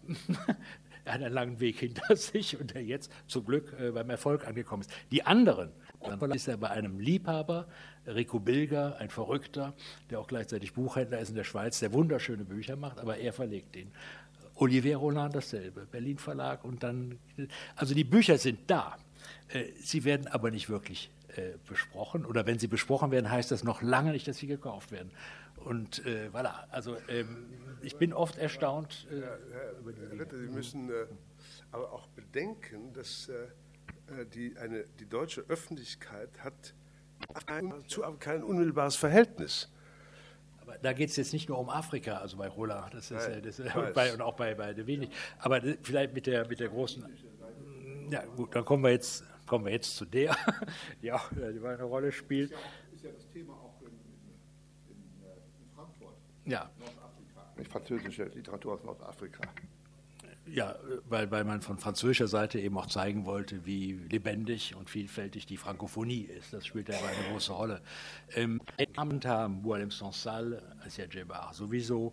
er hat einen langen Weg hinter sich und der jetzt zum Glück äh, beim Erfolg angekommen ist. Die anderen, dann ist er bei einem Liebhaber, Rico Bilger, ein Verrückter, der auch gleichzeitig Buchhändler ist in der Schweiz, der wunderschöne Bücher macht, aber er verlegt ihn. Olivier Roland dasselbe, Berlin Verlag, und dann, also die Bücher sind da, sie werden aber nicht wirklich besprochen, oder wenn sie besprochen werden, heißt das noch lange nicht, dass sie gekauft werden. Und äh, voilà, also ähm, ich bin oft erstaunt. Äh, ja, über diese Ritter, Sie müssen äh, aber auch bedenken, dass äh, die, eine, die deutsche Öffentlichkeit hat zu kein unmittelbares Verhältnis. Aber da geht es jetzt nicht nur um Afrika, also bei Roland, das ist, Nein, das ist bei, und auch bei, bei De Wenig, aber vielleicht mit der, mit der großen, ja gut, dann kommen wir jetzt, kommen wir jetzt zu der, die auch die eine Rolle spielt. Ist ja das Thema auch in, in, in Frankfurt, ja. Nordafrika, nicht französische Literatur aus Nordafrika. Ja, weil, weil man von französischer Seite eben auch zeigen wollte, wie lebendig und vielfältig die Frankophonie ist. Das spielt ja eine große Rolle. Ähm, haben Boualem Sansal, Assia Djebar sowieso,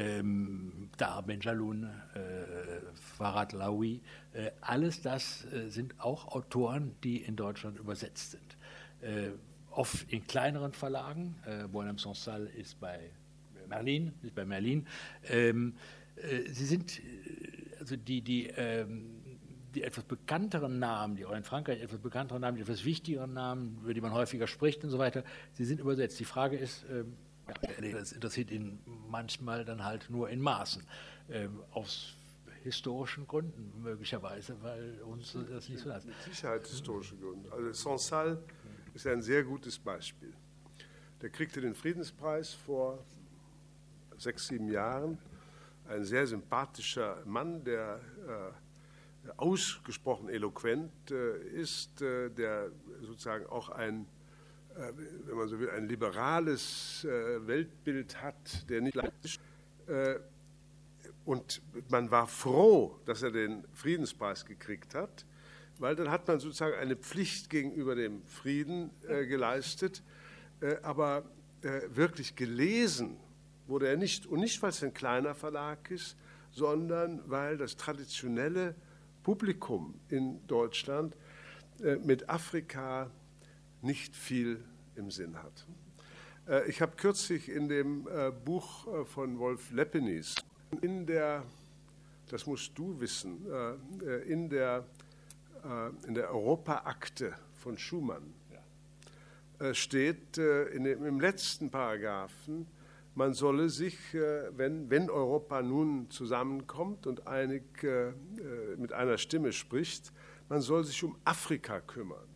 ähm, Tahar Benjaloun, äh, Farhad Laoui, äh, alles das äh, sind auch Autoren, die in Deutschland übersetzt sind. Äh, oft in kleineren Verlagen. Äh, Boualem Sansal ist bei Merlin, ist bei Merlin. Ähm, äh, sie sind Also die, die, ähm, die etwas bekannteren Namen, die auch in Frankreich etwas bekannteren Namen, die etwas wichtigeren Namen, über die man häufiger spricht und so weiter, sie sind übersetzt. Die Frage ist, ähm, das interessiert ihn manchmal dann halt nur in Maßen, ähm, aus historischen Gründen möglicherweise, weil uns das nicht so ist. Mit Sicherheit historische Gründe. Also Sansal ist ein sehr gutes Beispiel. Der kriegte den Friedenspreis vor sechs, sieben Jahren. Ein sehr sympathischer Mann, der äh, ausgesprochen eloquent äh, ist, äh, der sozusagen auch ein, äh, wenn man so will, ein liberales äh, Weltbild hat, der nicht leicht ist. Äh, und man war froh, dass er den Friedenspreis gekriegt hat, weil dann hat man sozusagen eine Pflicht gegenüber dem Frieden äh, geleistet, äh, aber äh, wirklich gelesen wurde er nicht. Und nicht, weil es ein kleiner Verlag ist, sondern weil das traditionelle Publikum in Deutschland äh, mit Afrika nicht viel im Sinn hat. Äh, ich habe kürzlich in dem äh, Buch äh, von Wolf Lepenies, in der, das musst du wissen, äh, in der, äh, in der Europaakte von Schuman äh, steht äh, in dem, im letzten Paragraphen, man solle sich, wenn, wenn Europa nun zusammenkommt und einig äh, mit einer Stimme spricht, man soll sich um Afrika kümmern.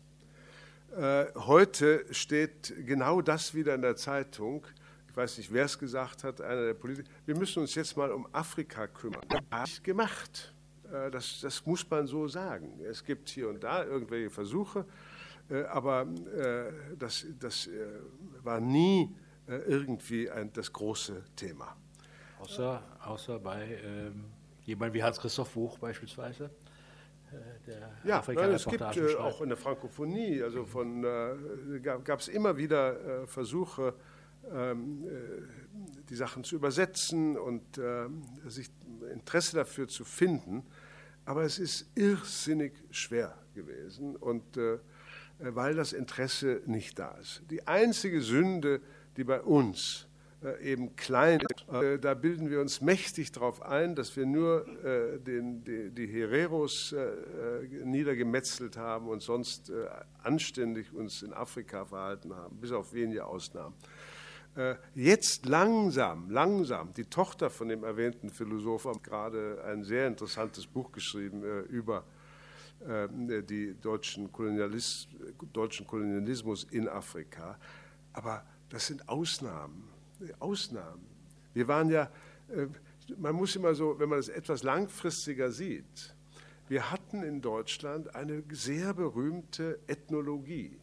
Äh, heute steht genau das wieder in der Zeitung. Ich weiß nicht, wer es gesagt hat, einer der Politiker. Wir müssen uns jetzt mal um Afrika kümmern. Das habe ich gemacht. Äh, das, das muss man so sagen. Es gibt hier und da irgendwelche Versuche, äh, aber äh, das, das äh, war nie irgendwie ein, das große Thema. Außer, außer bei ähm, jemandem wie Hans-Christoph Buch beispielsweise, äh, der ja, Afrika nein, es gibt Reportagen äh, schreibt. auch in der Frankophonie, also von äh, gab es immer wieder äh, Versuche, ähm, äh, die Sachen zu übersetzen und äh, sich Interesse dafür zu finden, aber es ist irrsinnig schwer gewesen und äh, weil das Interesse nicht da ist. Die einzige Sünde, die bei uns äh, eben klein ist. Äh, da bilden wir uns mächtig darauf ein, dass wir nur äh, den, die, die Hereros äh, niedergemetzelt haben und sonst äh, anständig uns in Afrika verhalten haben, bis auf wenige Ausnahmen. Äh, jetzt langsam, langsam, die Tochter von dem erwähnten Philosophen hat gerade ein sehr interessantes Buch geschrieben äh, über äh, die deutschen, Kolonialis, deutschen Kolonialismus in Afrika. Aber das sind Ausnahmen, Ausnahmen. Wir waren ja, man muss immer so, wenn man das etwas langfristiger sieht, wir hatten in Deutschland eine sehr berühmte Ethnologie.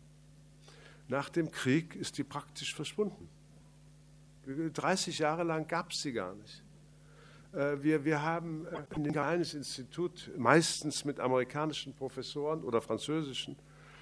Nach dem Krieg ist die praktisch verschwunden. dreißig Jahre lang gab es sie gar nicht. Wir, wir haben ein kleines Institut, meistens mit amerikanischen Professoren oder französischen,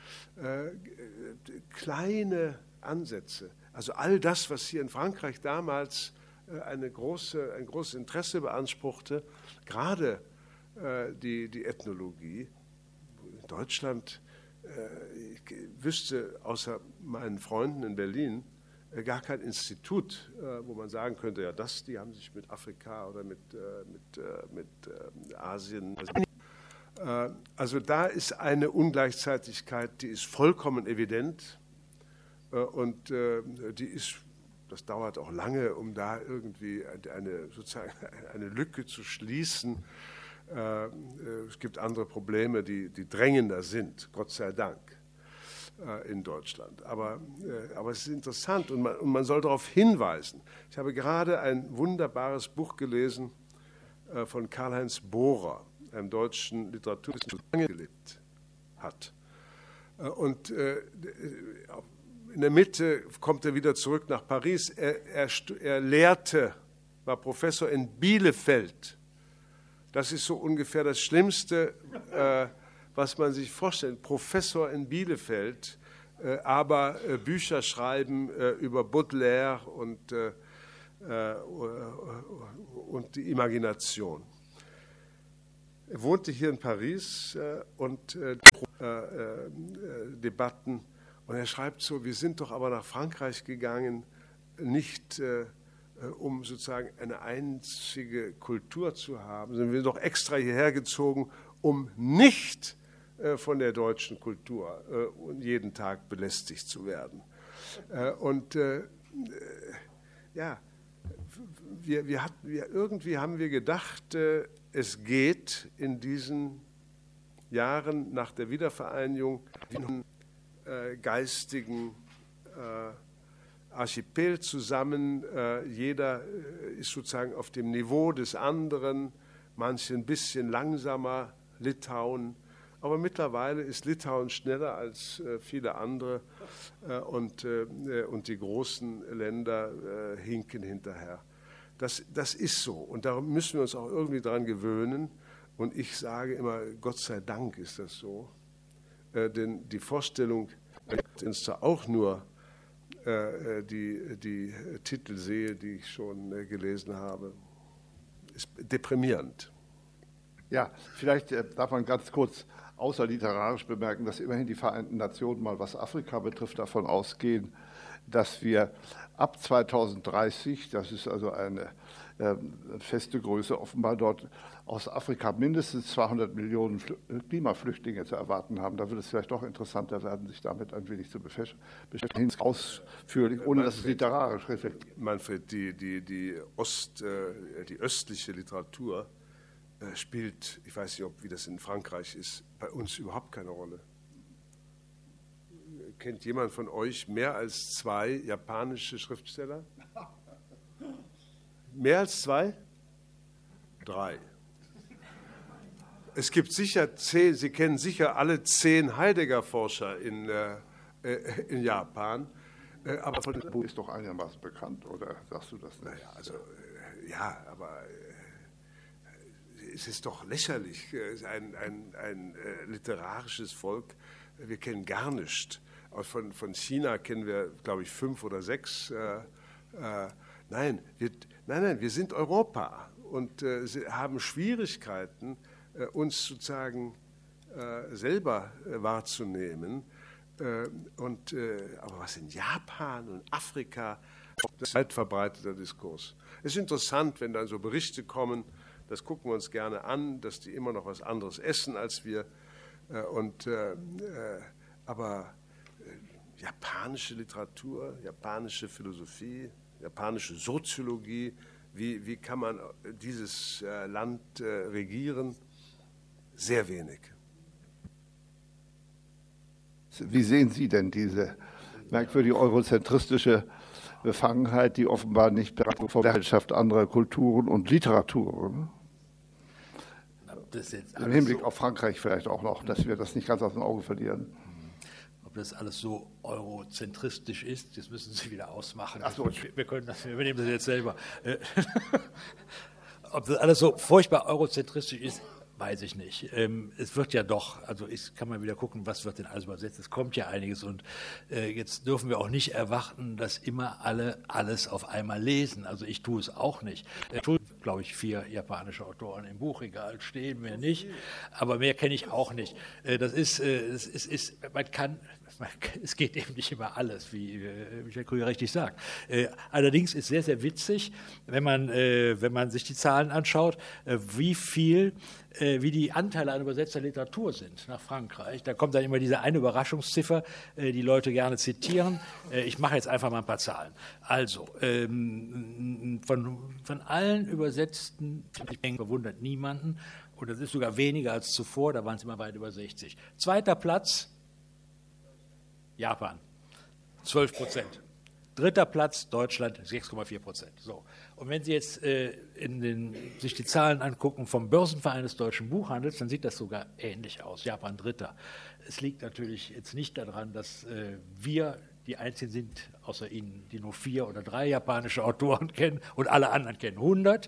kleine Ansätze. Also all das, was hier in Frankreich damals eine große, ein großes Interesse beanspruchte, gerade äh, die, die Ethnologie. In Deutschland, äh, ich wüsste außer meinen Freunden in Berlin äh, gar kein Institut, äh, wo man sagen könnte, ja, das, die haben sich mit Afrika oder mit, äh, mit, äh, mit äh, Asien. Äh, also da ist eine Ungleichzeitigkeit, die ist vollkommen evident. Und äh, die ist, das dauert auch lange, um da irgendwie eine, sozusagen eine Lücke zu schließen. Äh, es gibt andere Probleme, die, die drängender sind, Gott sei Dank, äh, in Deutschland. Aber, äh, aber es ist interessant und man, und man soll darauf hinweisen. Ich habe gerade ein wunderbares Buch gelesen äh, von Karl-Heinz Bohrer, einem deutschen Literaturwissenschaftler, der lange gelebt hat. Äh, und äh, in der Mitte kommt er wieder zurück nach Paris. Er, er, er lehrte, war Professor in Bielefeld. Das ist so ungefähr das Schlimmste, äh, was man sich vorstellt. Professor in Bielefeld, äh, aber äh, Bücher schreiben äh, über Baudelaire und, äh, äh, und die Imagination. Er wohnte hier in Paris äh, und äh, äh, Debatten. Und er schreibt so, wir sind doch aber nach Frankreich gegangen, nicht äh, um sozusagen eine einzige Kultur zu haben, sondern wir sind doch extra hierher gezogen, um nicht äh, von der deutschen Kultur äh, jeden Tag belästigt zu werden. Äh, und äh, ja, wir, wir hatten, wir, irgendwie haben wir gedacht, äh, es geht in diesen Jahren nach der Wiedervereinigung Äh, geistigen äh, Archipel zusammen. Äh, jeder äh, ist sozusagen auf dem Niveau des anderen, manche ein bisschen langsamer, Litauen. Aber mittlerweile ist Litauen schneller als äh, viele andere äh, und, äh, und die großen Länder äh, hinken hinterher. Das, das ist so und darum müssen wir uns auch irgendwie daran gewöhnen. Und ich sage immer, Gott sei Dank ist das so. Äh, denn die Vorstellung, wenn ich auch nur äh, die, die Titel sehe, die ich schon äh, gelesen habe, ist deprimierend. Ja, vielleicht äh, darf man ganz kurz außer literarisch bemerken, dass immerhin die Vereinten Nationen mal, was Afrika betrifft, davon ausgehen, dass wir ab zweitausenddreißig, das ist also eine äh, feste Größe, offenbar dort aus Afrika mindestens zweihundert Millionen Fl- Klimaflüchtlinge zu erwarten haben. Da wird es vielleicht doch interessanter werden, sich damit ein wenig zu beschäftigen, ausführlich, ohne dass es literarisch reflektiert. Manfred, die, die, die, Ost, äh, die östliche Literatur äh, spielt, ich weiß nicht, ob wie das in Frankreich ist, bei uns überhaupt keine Rolle. Kennt jemand von euch mehr als zwei japanische Schriftsteller? Mehr als zwei? Drei. Es gibt sicher zehn, Sie kennen sicher alle zehn Heidegger-Forscher in, äh, in Japan. Äh, aber von dem Buch ist doch einigermaßen bekannt, oder sagst du das nicht? Naja, also, äh, ja, aber äh, es ist doch lächerlich. Es ist ein, ein, ein äh, literarisches Volk. Wir kennen gar nichts. Von, von China kennen wir, glaube ich, fünf oder sechs. Äh, äh, nein, wir, nein, nein, wir sind Europa und äh, haben Schwierigkeiten, äh, uns sozusagen äh, selber äh, wahrzunehmen. Äh, und, äh, aber was in Japan und Afrika, das ist ein weit verbreiteter Diskurs. Es ist interessant, wenn dann so Berichte kommen, das gucken wir uns gerne an, dass die immer noch was anderes essen als wir. Äh, und, äh, äh, aber japanische Literatur, japanische Philosophie, japanische Soziologie, wie, wie kann man dieses äh, Land äh, regieren? Sehr wenig. Wie sehen Sie denn diese merkwürdige eurozentristische Befangenheit, die offenbar nicht vor der Gesellschaft anderer Kulturen und Literaturen? Im Hinblick so auf Frankreich vielleicht auch noch, dass wir das nicht ganz aus dem Auge verlieren. Ob das alles so eurozentristisch ist, das müssen Sie wieder ausmachen. Ach so. Wir können das, wir übernehmen das jetzt selber. Ob das alles so furchtbar eurozentristisch ist, weiß ich nicht. Ähm, es wird ja doch, also ich, kann man wieder gucken, was wird denn alles übersetzt. Es kommt ja einiges und äh, jetzt dürfen wir auch nicht erwarten, dass immer alle alles auf einmal lesen. Also ich tue es auch nicht. Ich tue, glaube ich, vier japanische Autoren im Buchregal stehen, mehr nicht. Aber mehr kenne ich auch nicht. Äh, das ist, äh, es ist, ist, man kann, man, es geht eben nicht immer alles, wie äh, Michael Krüger richtig sagt. Äh, allerdings ist sehr, sehr witzig, wenn man, äh, wenn man sich die Zahlen anschaut, äh, wie viel wie die Anteile an übersetzter Literatur sind nach Frankreich. Da kommt dann immer diese eine Überraschungsziffer, die Leute gerne zitieren. Ich mache jetzt einfach mal ein paar Zahlen. Also, von, von allen übersetzten, ich denke, verwundert niemanden, und das ist sogar weniger als zuvor, da waren es immer weit über sechzig. Zweiter Platz, Japan, zwölf Prozent. Dritter Platz, Deutschland, sechs Komma vier Prozent. So. Und wenn Sie jetzt äh, in den, sich die Zahlen angucken vom Börsenverein des deutschen Buchhandels, dann sieht das sogar ähnlich aus. Japan Dritter. Es liegt natürlich jetzt nicht daran, dass äh, wir die Einzigen sind, außer Ihnen, die nur vier oder drei japanische Autoren kennen und alle anderen kennen hundert.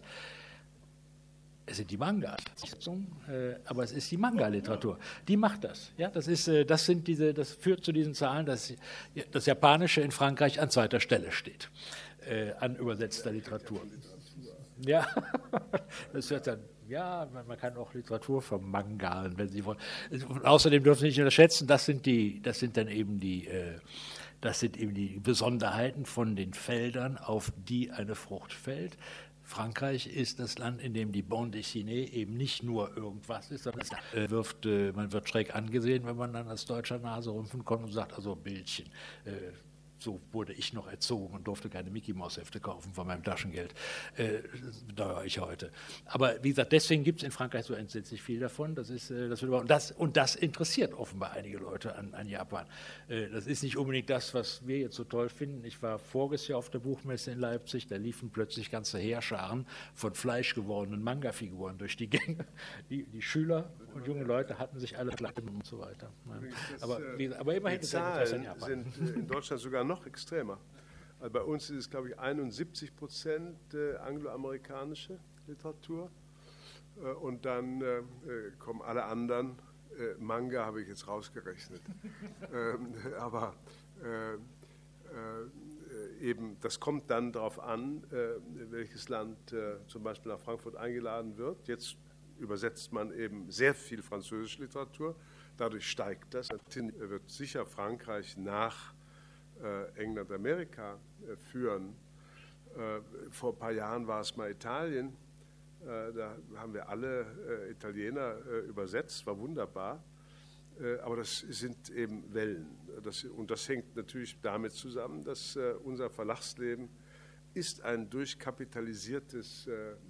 Es sind die Mangas, aber es ist die Manga-Literatur. Die macht das. Ja, das ist, das sind diese, das führt zu diesen Zahlen, dass das Japanische in Frankreich an zweiter Stelle steht, äh, an übersetzter Literatur. Ja, das wird dann. Ja, man kann auch Literatur vermangalen, wenn Sie wollen. Und außerdem dürfen Sie nicht unterschätzen, das sind die, das sind dann eben die, äh, das sind eben die Besonderheiten von den Feldern, auf die eine Frucht fällt. Frankreich ist das Land, in dem die Bande dessinée eben nicht nur irgendwas ist, sondern es wirft, äh, man wird schräg angesehen, wenn man dann als deutscher Nase rümpfen kommt und sagt, also Bildchen. Äh, so wurde ich noch erzogen und durfte keine Mickey-Maus-Hefte kaufen von meinem Taschengeld. Äh, bedauere ich heute. Aber wie gesagt, deswegen gibt es in Frankreich so entsetzlich viel davon. Das ist, äh, das wird und, das, und das interessiert offenbar einige Leute an, an Japan. Äh, das ist nicht unbedingt das, was wir jetzt so toll finden. Ich war voriges Jahr auf der Buchmesse in Leipzig, da liefen plötzlich ganze Heerscharen von fleischgewordenen Manga-Figuren durch die Gänge. Die, die Schüler und junge Leute hatten sich alle Klappen und so weiter. Das, aber, äh, aber immerhin die Zahlen sind in Deutschland sogar noch extremer. Also bei uns ist es, glaube ich, einundsiebzig Prozent äh, angloamerikanische Literatur äh, und dann äh, kommen alle anderen. Äh, Manga habe ich jetzt rausgerechnet. ähm, aber äh, äh, eben, das kommt dann darauf an, äh, welches Land äh, zum Beispiel nach Frankfurt eingeladen wird. Jetzt übersetzt man eben sehr viel französische Literatur, dadurch steigt das. Wird sicher Frankreich nach äh, England, Amerika äh, führen. Äh, vor ein paar Jahren war es mal Italien, äh, da haben wir alle äh, Italiener äh, übersetzt, war wunderbar. Äh, aber das sind eben Wellen. Das, und das hängt natürlich damit zusammen, dass äh, unser Verlagsleben ist ein durchkapitalisiertes äh, äh,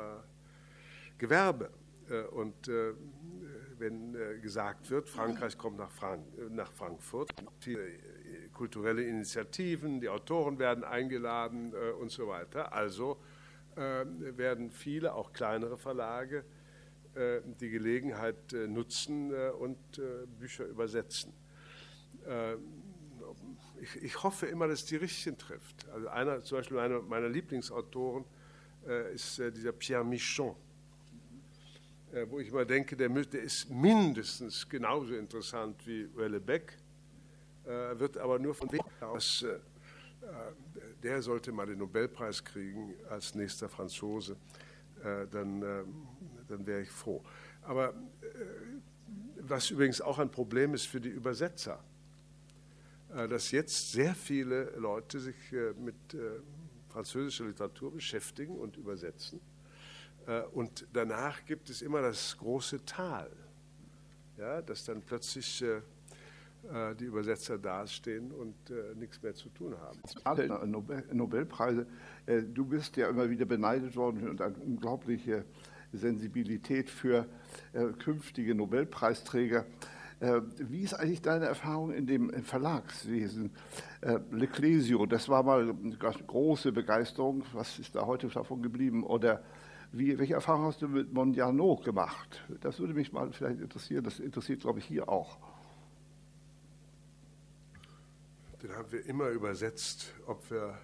Gewerbe. Äh, und äh, wenn äh, gesagt wird, Frankreich kommt nach, Frank nach Frankfurt, viele äh, kulturelle Initiativen, die Autoren werden eingeladen äh, und so weiter. Also äh, werden viele, auch kleinere Verlage, äh, die Gelegenheit äh, nutzen äh, und äh, Bücher übersetzen. Äh, ich, ich hoffe immer, dass die Richtigen trifft. Also einer, zum Beispiel einer meiner Lieblingsautoren äh, ist äh, dieser Pierre Michon, wo ich immer denke, der, der ist mindestens genauso interessant wie Houellebecq, äh, wird aber nur von wegen aus, äh, der sollte mal den Nobelpreis kriegen als nächster Franzose, äh, dann, äh, dann wäre ich froh. Aber äh, was übrigens auch ein Problem ist für die Übersetzer, äh, dass jetzt sehr viele Leute sich äh, mit äh, französischer Literatur beschäftigen und übersetzen. Und danach gibt es immer das große Tal, ja, dass dann plötzlich äh, die Übersetzer dastehen und äh, nichts mehr zu tun haben. Alle Nobel Nobelpreise, äh, du bist ja immer wieder beneidet worden und eine unglaubliche Sensibilität für äh, künftige Nobelpreisträger. Äh, wie ist eigentlich deine Erfahrung in dem Verlagswesen? Äh, L'Ecclesio, das war mal eine große Begeisterung. Was ist da heute davon geblieben? Oder Wie, welche Erfahrung hast du mit Mondiano gemacht? Das würde mich mal vielleicht interessieren. Das interessiert, glaube ich, hier auch. Den haben wir immer übersetzt, ob wir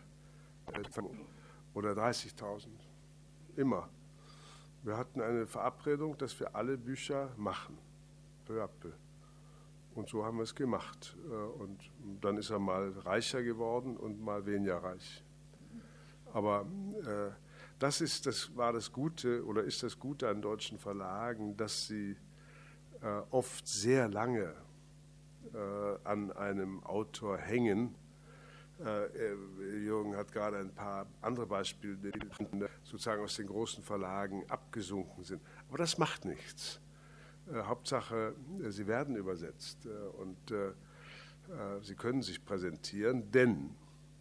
oder dreißigtausend. Immer. Wir hatten eine Verabredung, dass wir alle Bücher machen. Peu à peu. Und so haben wir es gemacht. Und dann ist er mal reicher geworden und mal weniger reich. Aber äh, Das, ist, das war das Gute oder ist das Gute an deutschen Verlagen, dass sie äh, oft sehr lange äh, an einem Autor hängen. Äh, Jürgen hat gerade ein paar andere Beispiele, die sozusagen aus den großen Verlagen abgesunken sind. Aber das macht nichts. Äh, Hauptsache, äh, sie werden übersetzt äh, und äh, äh, sie können sich präsentieren, denn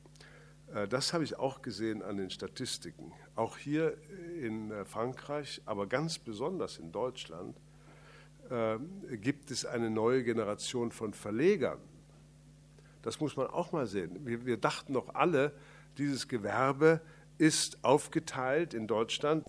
das habe ich auch gesehen an den Statistiken. Auch hier in Frankreich, aber ganz besonders in Deutschland, äh, gibt es eine neue Generation von Verlegern. Das muss man auch mal sehen. Wir, wir dachten doch alle, dieses Gewerbe ist aufgeteilt in Deutschland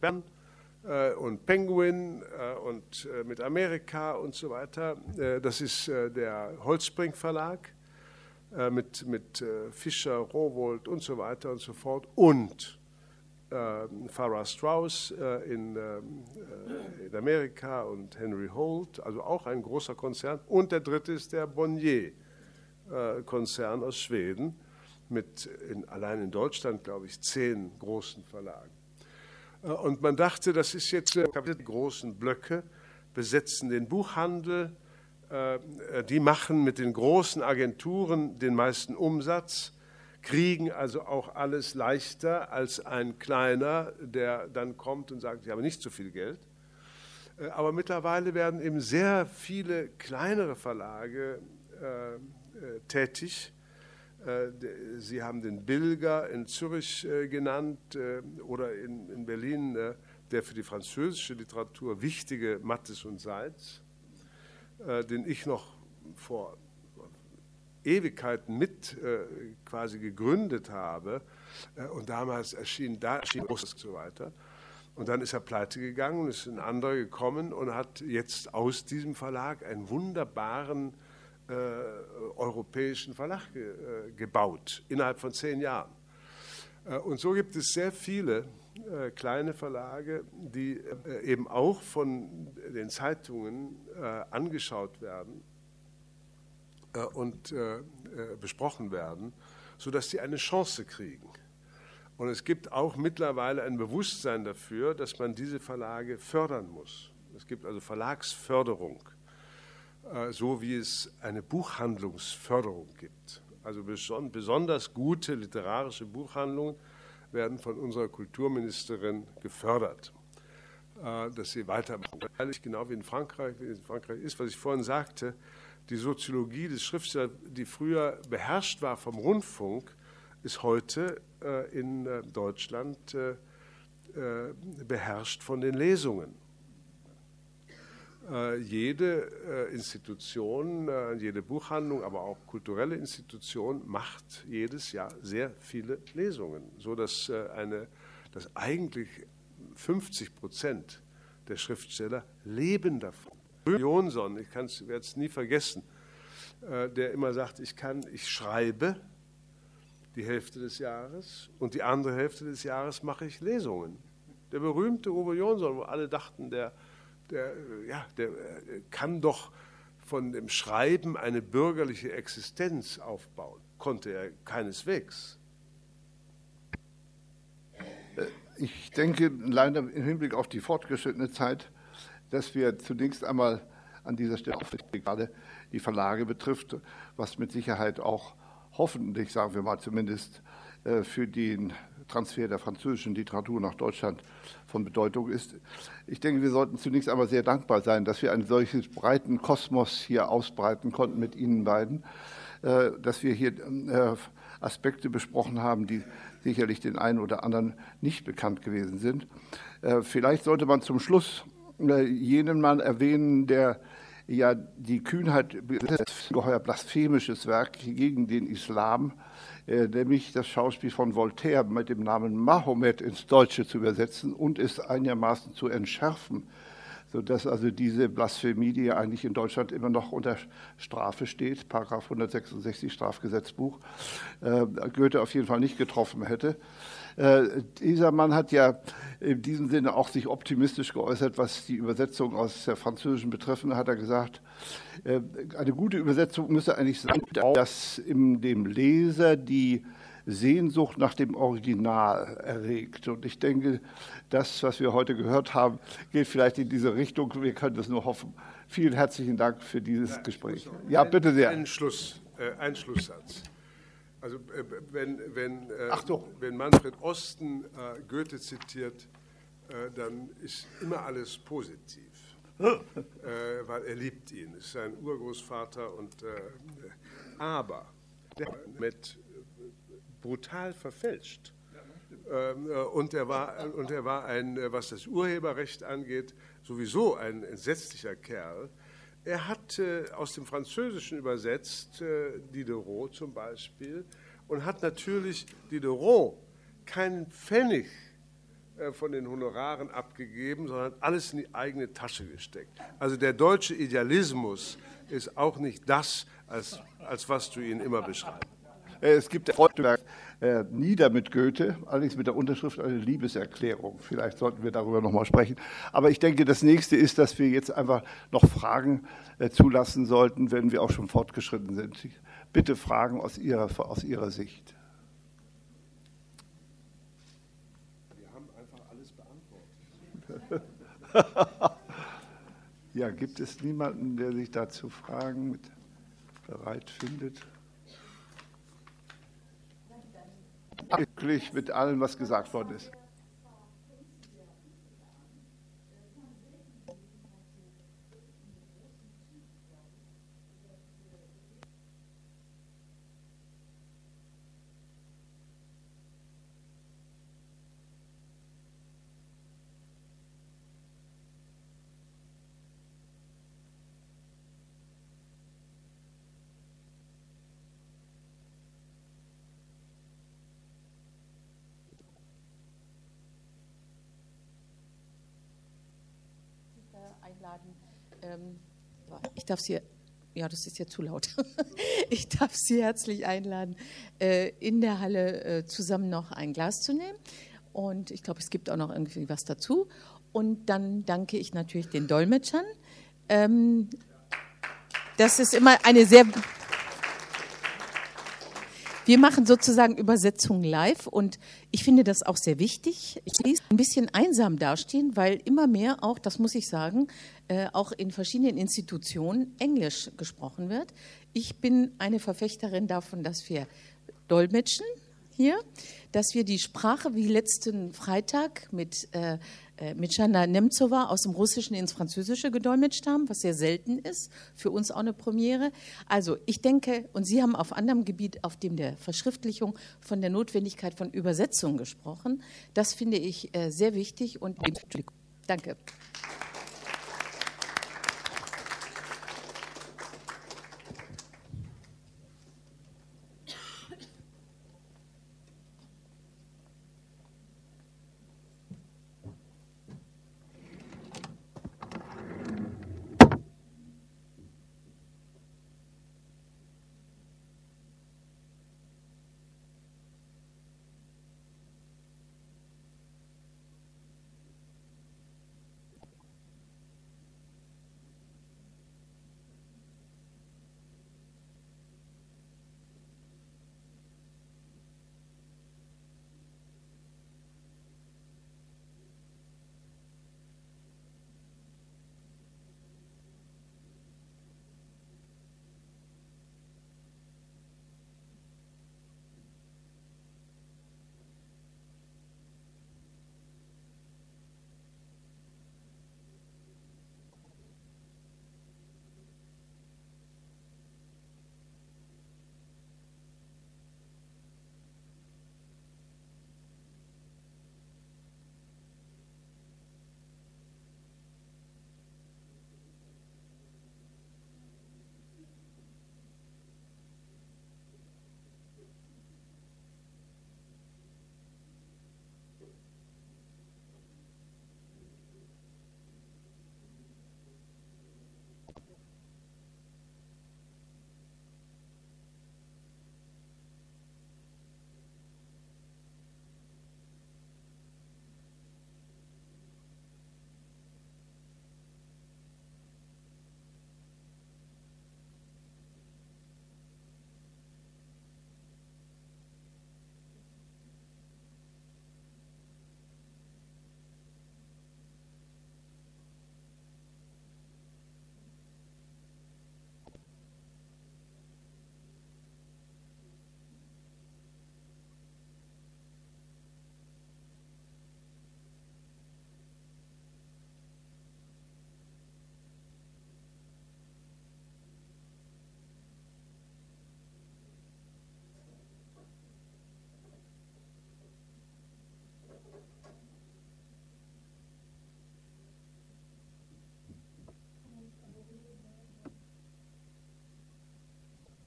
äh, und Penguin äh, und äh, mit Amerika und so weiter. Äh, das ist äh, der Holtzbrinck Verlag. mit, mit äh, Fischer, Rowohlt und so weiter und so fort und äh, Farrar Straus äh, in, äh, in Amerika und Henry Holt, also auch ein großer Konzern. Und der dritte ist der Bonnier-Konzern äh, aus Schweden mit in, allein in Deutschland, glaube ich, zehn großen Verlagen. Äh, und man dachte, das ist jetzt äh, die großen Blöcke, besetzen den Buchhandel, die machen mit den großen Agenturen den meisten Umsatz, kriegen also auch alles leichter als ein kleiner, der dann kommt und sagt, ich habe nicht so viel Geld. Aber mittlerweile werden eben sehr viele kleinere Verlage äh, tätig. Sie haben den Bilger in Zürich äh, genannt äh, oder in, in Berlin, äh, der für die französische Literatur wichtige Mattes und Seitz, den ich noch vor Ewigkeiten mit äh, quasi gegründet habe. Äh, und damals erschien da erschien und so weiter. Und dann ist er pleite gegangen und ist ein anderer gekommen und hat jetzt aus diesem Verlag einen wunderbaren äh, europäischen Verlag ge, äh, gebaut, innerhalb von zehn Jahren. Äh, und so gibt es sehr viele Äh, kleine Verlage, die äh, eben auch von den Zeitungen äh, angeschaut werden äh, und äh, besprochen werden, sodass sie eine Chance kriegen. Und es gibt auch mittlerweile ein Bewusstsein dafür, dass man diese Verlage fördern muss. Es gibt also Verlagsförderung, so wie es eine Buchhandlungsförderung gibt. Also besonders gute literarische Buchhandlungen werden von unserer Kulturministerin gefördert, dass sie weitermachen. Genau wie in Frankreich, wie in Frankreich ist, was ich vorhin sagte, die Soziologie des Schriftstellers, die früher beherrscht war vom Rundfunk, ist heute äh, in äh, Deutschland äh, äh, beherrscht von den Lesungen. Äh, jede äh, Institution, äh, jede Buchhandlung, aber auch kulturelle Institution macht jedes Jahr sehr viele Lesungen, sodass äh, eine, dass eigentlich fünfzig Prozent der Schriftsteller leben davon. Jonsson, ich werde es nie vergessen, äh, der immer sagt, ich kann, ich schreibe die Hälfte des Jahres und die andere Hälfte des Jahres mache ich Lesungen. Der berühmte Uwe Jonsson, wo alle dachten, der, der, ja, der kann doch von dem Schreiben eine bürgerliche Existenz aufbauen. Konnte er keineswegs. Ich denke, leider im Hinblick auf die fortgeschrittene Zeit, dass wir zunächst einmal an dieser Stelle, gerade die Verlage betrifft, was mit Sicherheit auch hoffentlich, sagen wir mal zumindest, für den Transfer der französischen Literatur nach Deutschland von Bedeutung ist. Ich denke, wir sollten zunächst einmal sehr dankbar sein, dass wir einen solchen breiten Kosmos hier ausbreiten konnten mit Ihnen beiden, dass wir hier Aspekte besprochen haben, die sicherlich den einen oder anderen nicht bekannt gewesen sind. Vielleicht sollte man zum Schluss jenen Mann erwähnen, der ja die Kühnheit, ungeheuer blasphemisches Werk gegen den Islam, äh, nämlich das Schauspiel von Voltaire mit dem Namen Mahomet ins Deutsche zu übersetzen und es einigermaßen zu entschärfen, sodass also diese Blasphemie, die ja eigentlich in Deutschland immer noch unter Strafe steht, Paragraph hundertsechsundsechzig Strafgesetzbuch, äh, Goethe auf jeden Fall nicht getroffen hätte. Äh, dieser Mann hat ja in diesem Sinne auch sich optimistisch geäußert, was die Übersetzung aus der Französischen betrifft. Da hat er gesagt, äh, eine gute Übersetzung müsse eigentlich sein, dass in dem Leser die Sehnsucht nach dem Original erregt. Und ich denke, das, was wir heute gehört haben, geht vielleicht in diese Richtung. Wir können das nur hoffen. Vielen herzlichen Dank für dieses ja, Gespräch. Ja, bitte sehr. Ein, Schluss, äh, ein Schlusssatz. Also äh, wenn, wenn, äh, Ach doch. wenn Manfred Osten äh, Goethe zitiert, äh, dann ist immer alles positiv, äh, weil er liebt ihn. Es ist sein Urgroßvater. Und, äh, aber der mit brutal verfälscht. Ähm, äh, und er war, und er war ein, was das Urheberrecht angeht, sowieso ein entsetzlicher Kerl. Er hat äh, aus dem Französischen übersetzt, äh, Diderot zum Beispiel, und hat natürlich Diderot keinen Pfennig äh, von den Honoraren abgegeben, sondern alles in die eigene Tasche gesteckt. Also der deutsche Idealismus ist auch nicht das, als, als was du ihn immer beschreibst. Es gibt das Werk äh, Nieder mit Goethe, allerdings mit der Unterschrift eine Liebeserklärung. Vielleicht sollten wir darüber noch mal sprechen. Aber ich denke, das Nächste ist, dass wir jetzt einfach noch Fragen äh, zulassen sollten, wenn wir auch schon fortgeschritten sind. Bitte Fragen aus Ihrer, aus Ihrer Sicht. Wir haben einfach alles beantwortet. Ja, gibt es niemanden, der sich dazu Fragen mit bereit findet? Glücklich mit allem, was gesagt worden ist. Einladen. Ähm, ich darf Sie, ja, das ist ja zu laut. Ich darf Sie herzlich einladen, äh, in der Halle äh, zusammen noch ein Glas zu nehmen. Und ich glaube, es gibt auch noch irgendwie was dazu. Und dann danke ich natürlich den Dolmetschern. Ähm, das ist immer eine sehr... Wir wir machen sozusagen Übersetzung live und ich finde das auch sehr wichtig. Ich lese ein bisschen einsam dastehen, weil immer mehr auch, das muss ich sagen, äh, auch in verschiedenen Institutionen Englisch gesprochen wird. Ich bin eine Verfechterin davon, dass wir dolmetschen hier, dass wir die Sprache wie letzten Freitag mit äh, mit Shana Nemtsova aus dem Russischen ins Französische gedolmetscht haben, was sehr selten ist, für uns auch eine Premiere. Also ich denke, und Sie haben auf anderem Gebiet, auf dem der Verschriftlichung, von der Notwendigkeit von Übersetzung gesprochen. Das finde ich äh, sehr wichtig und danke.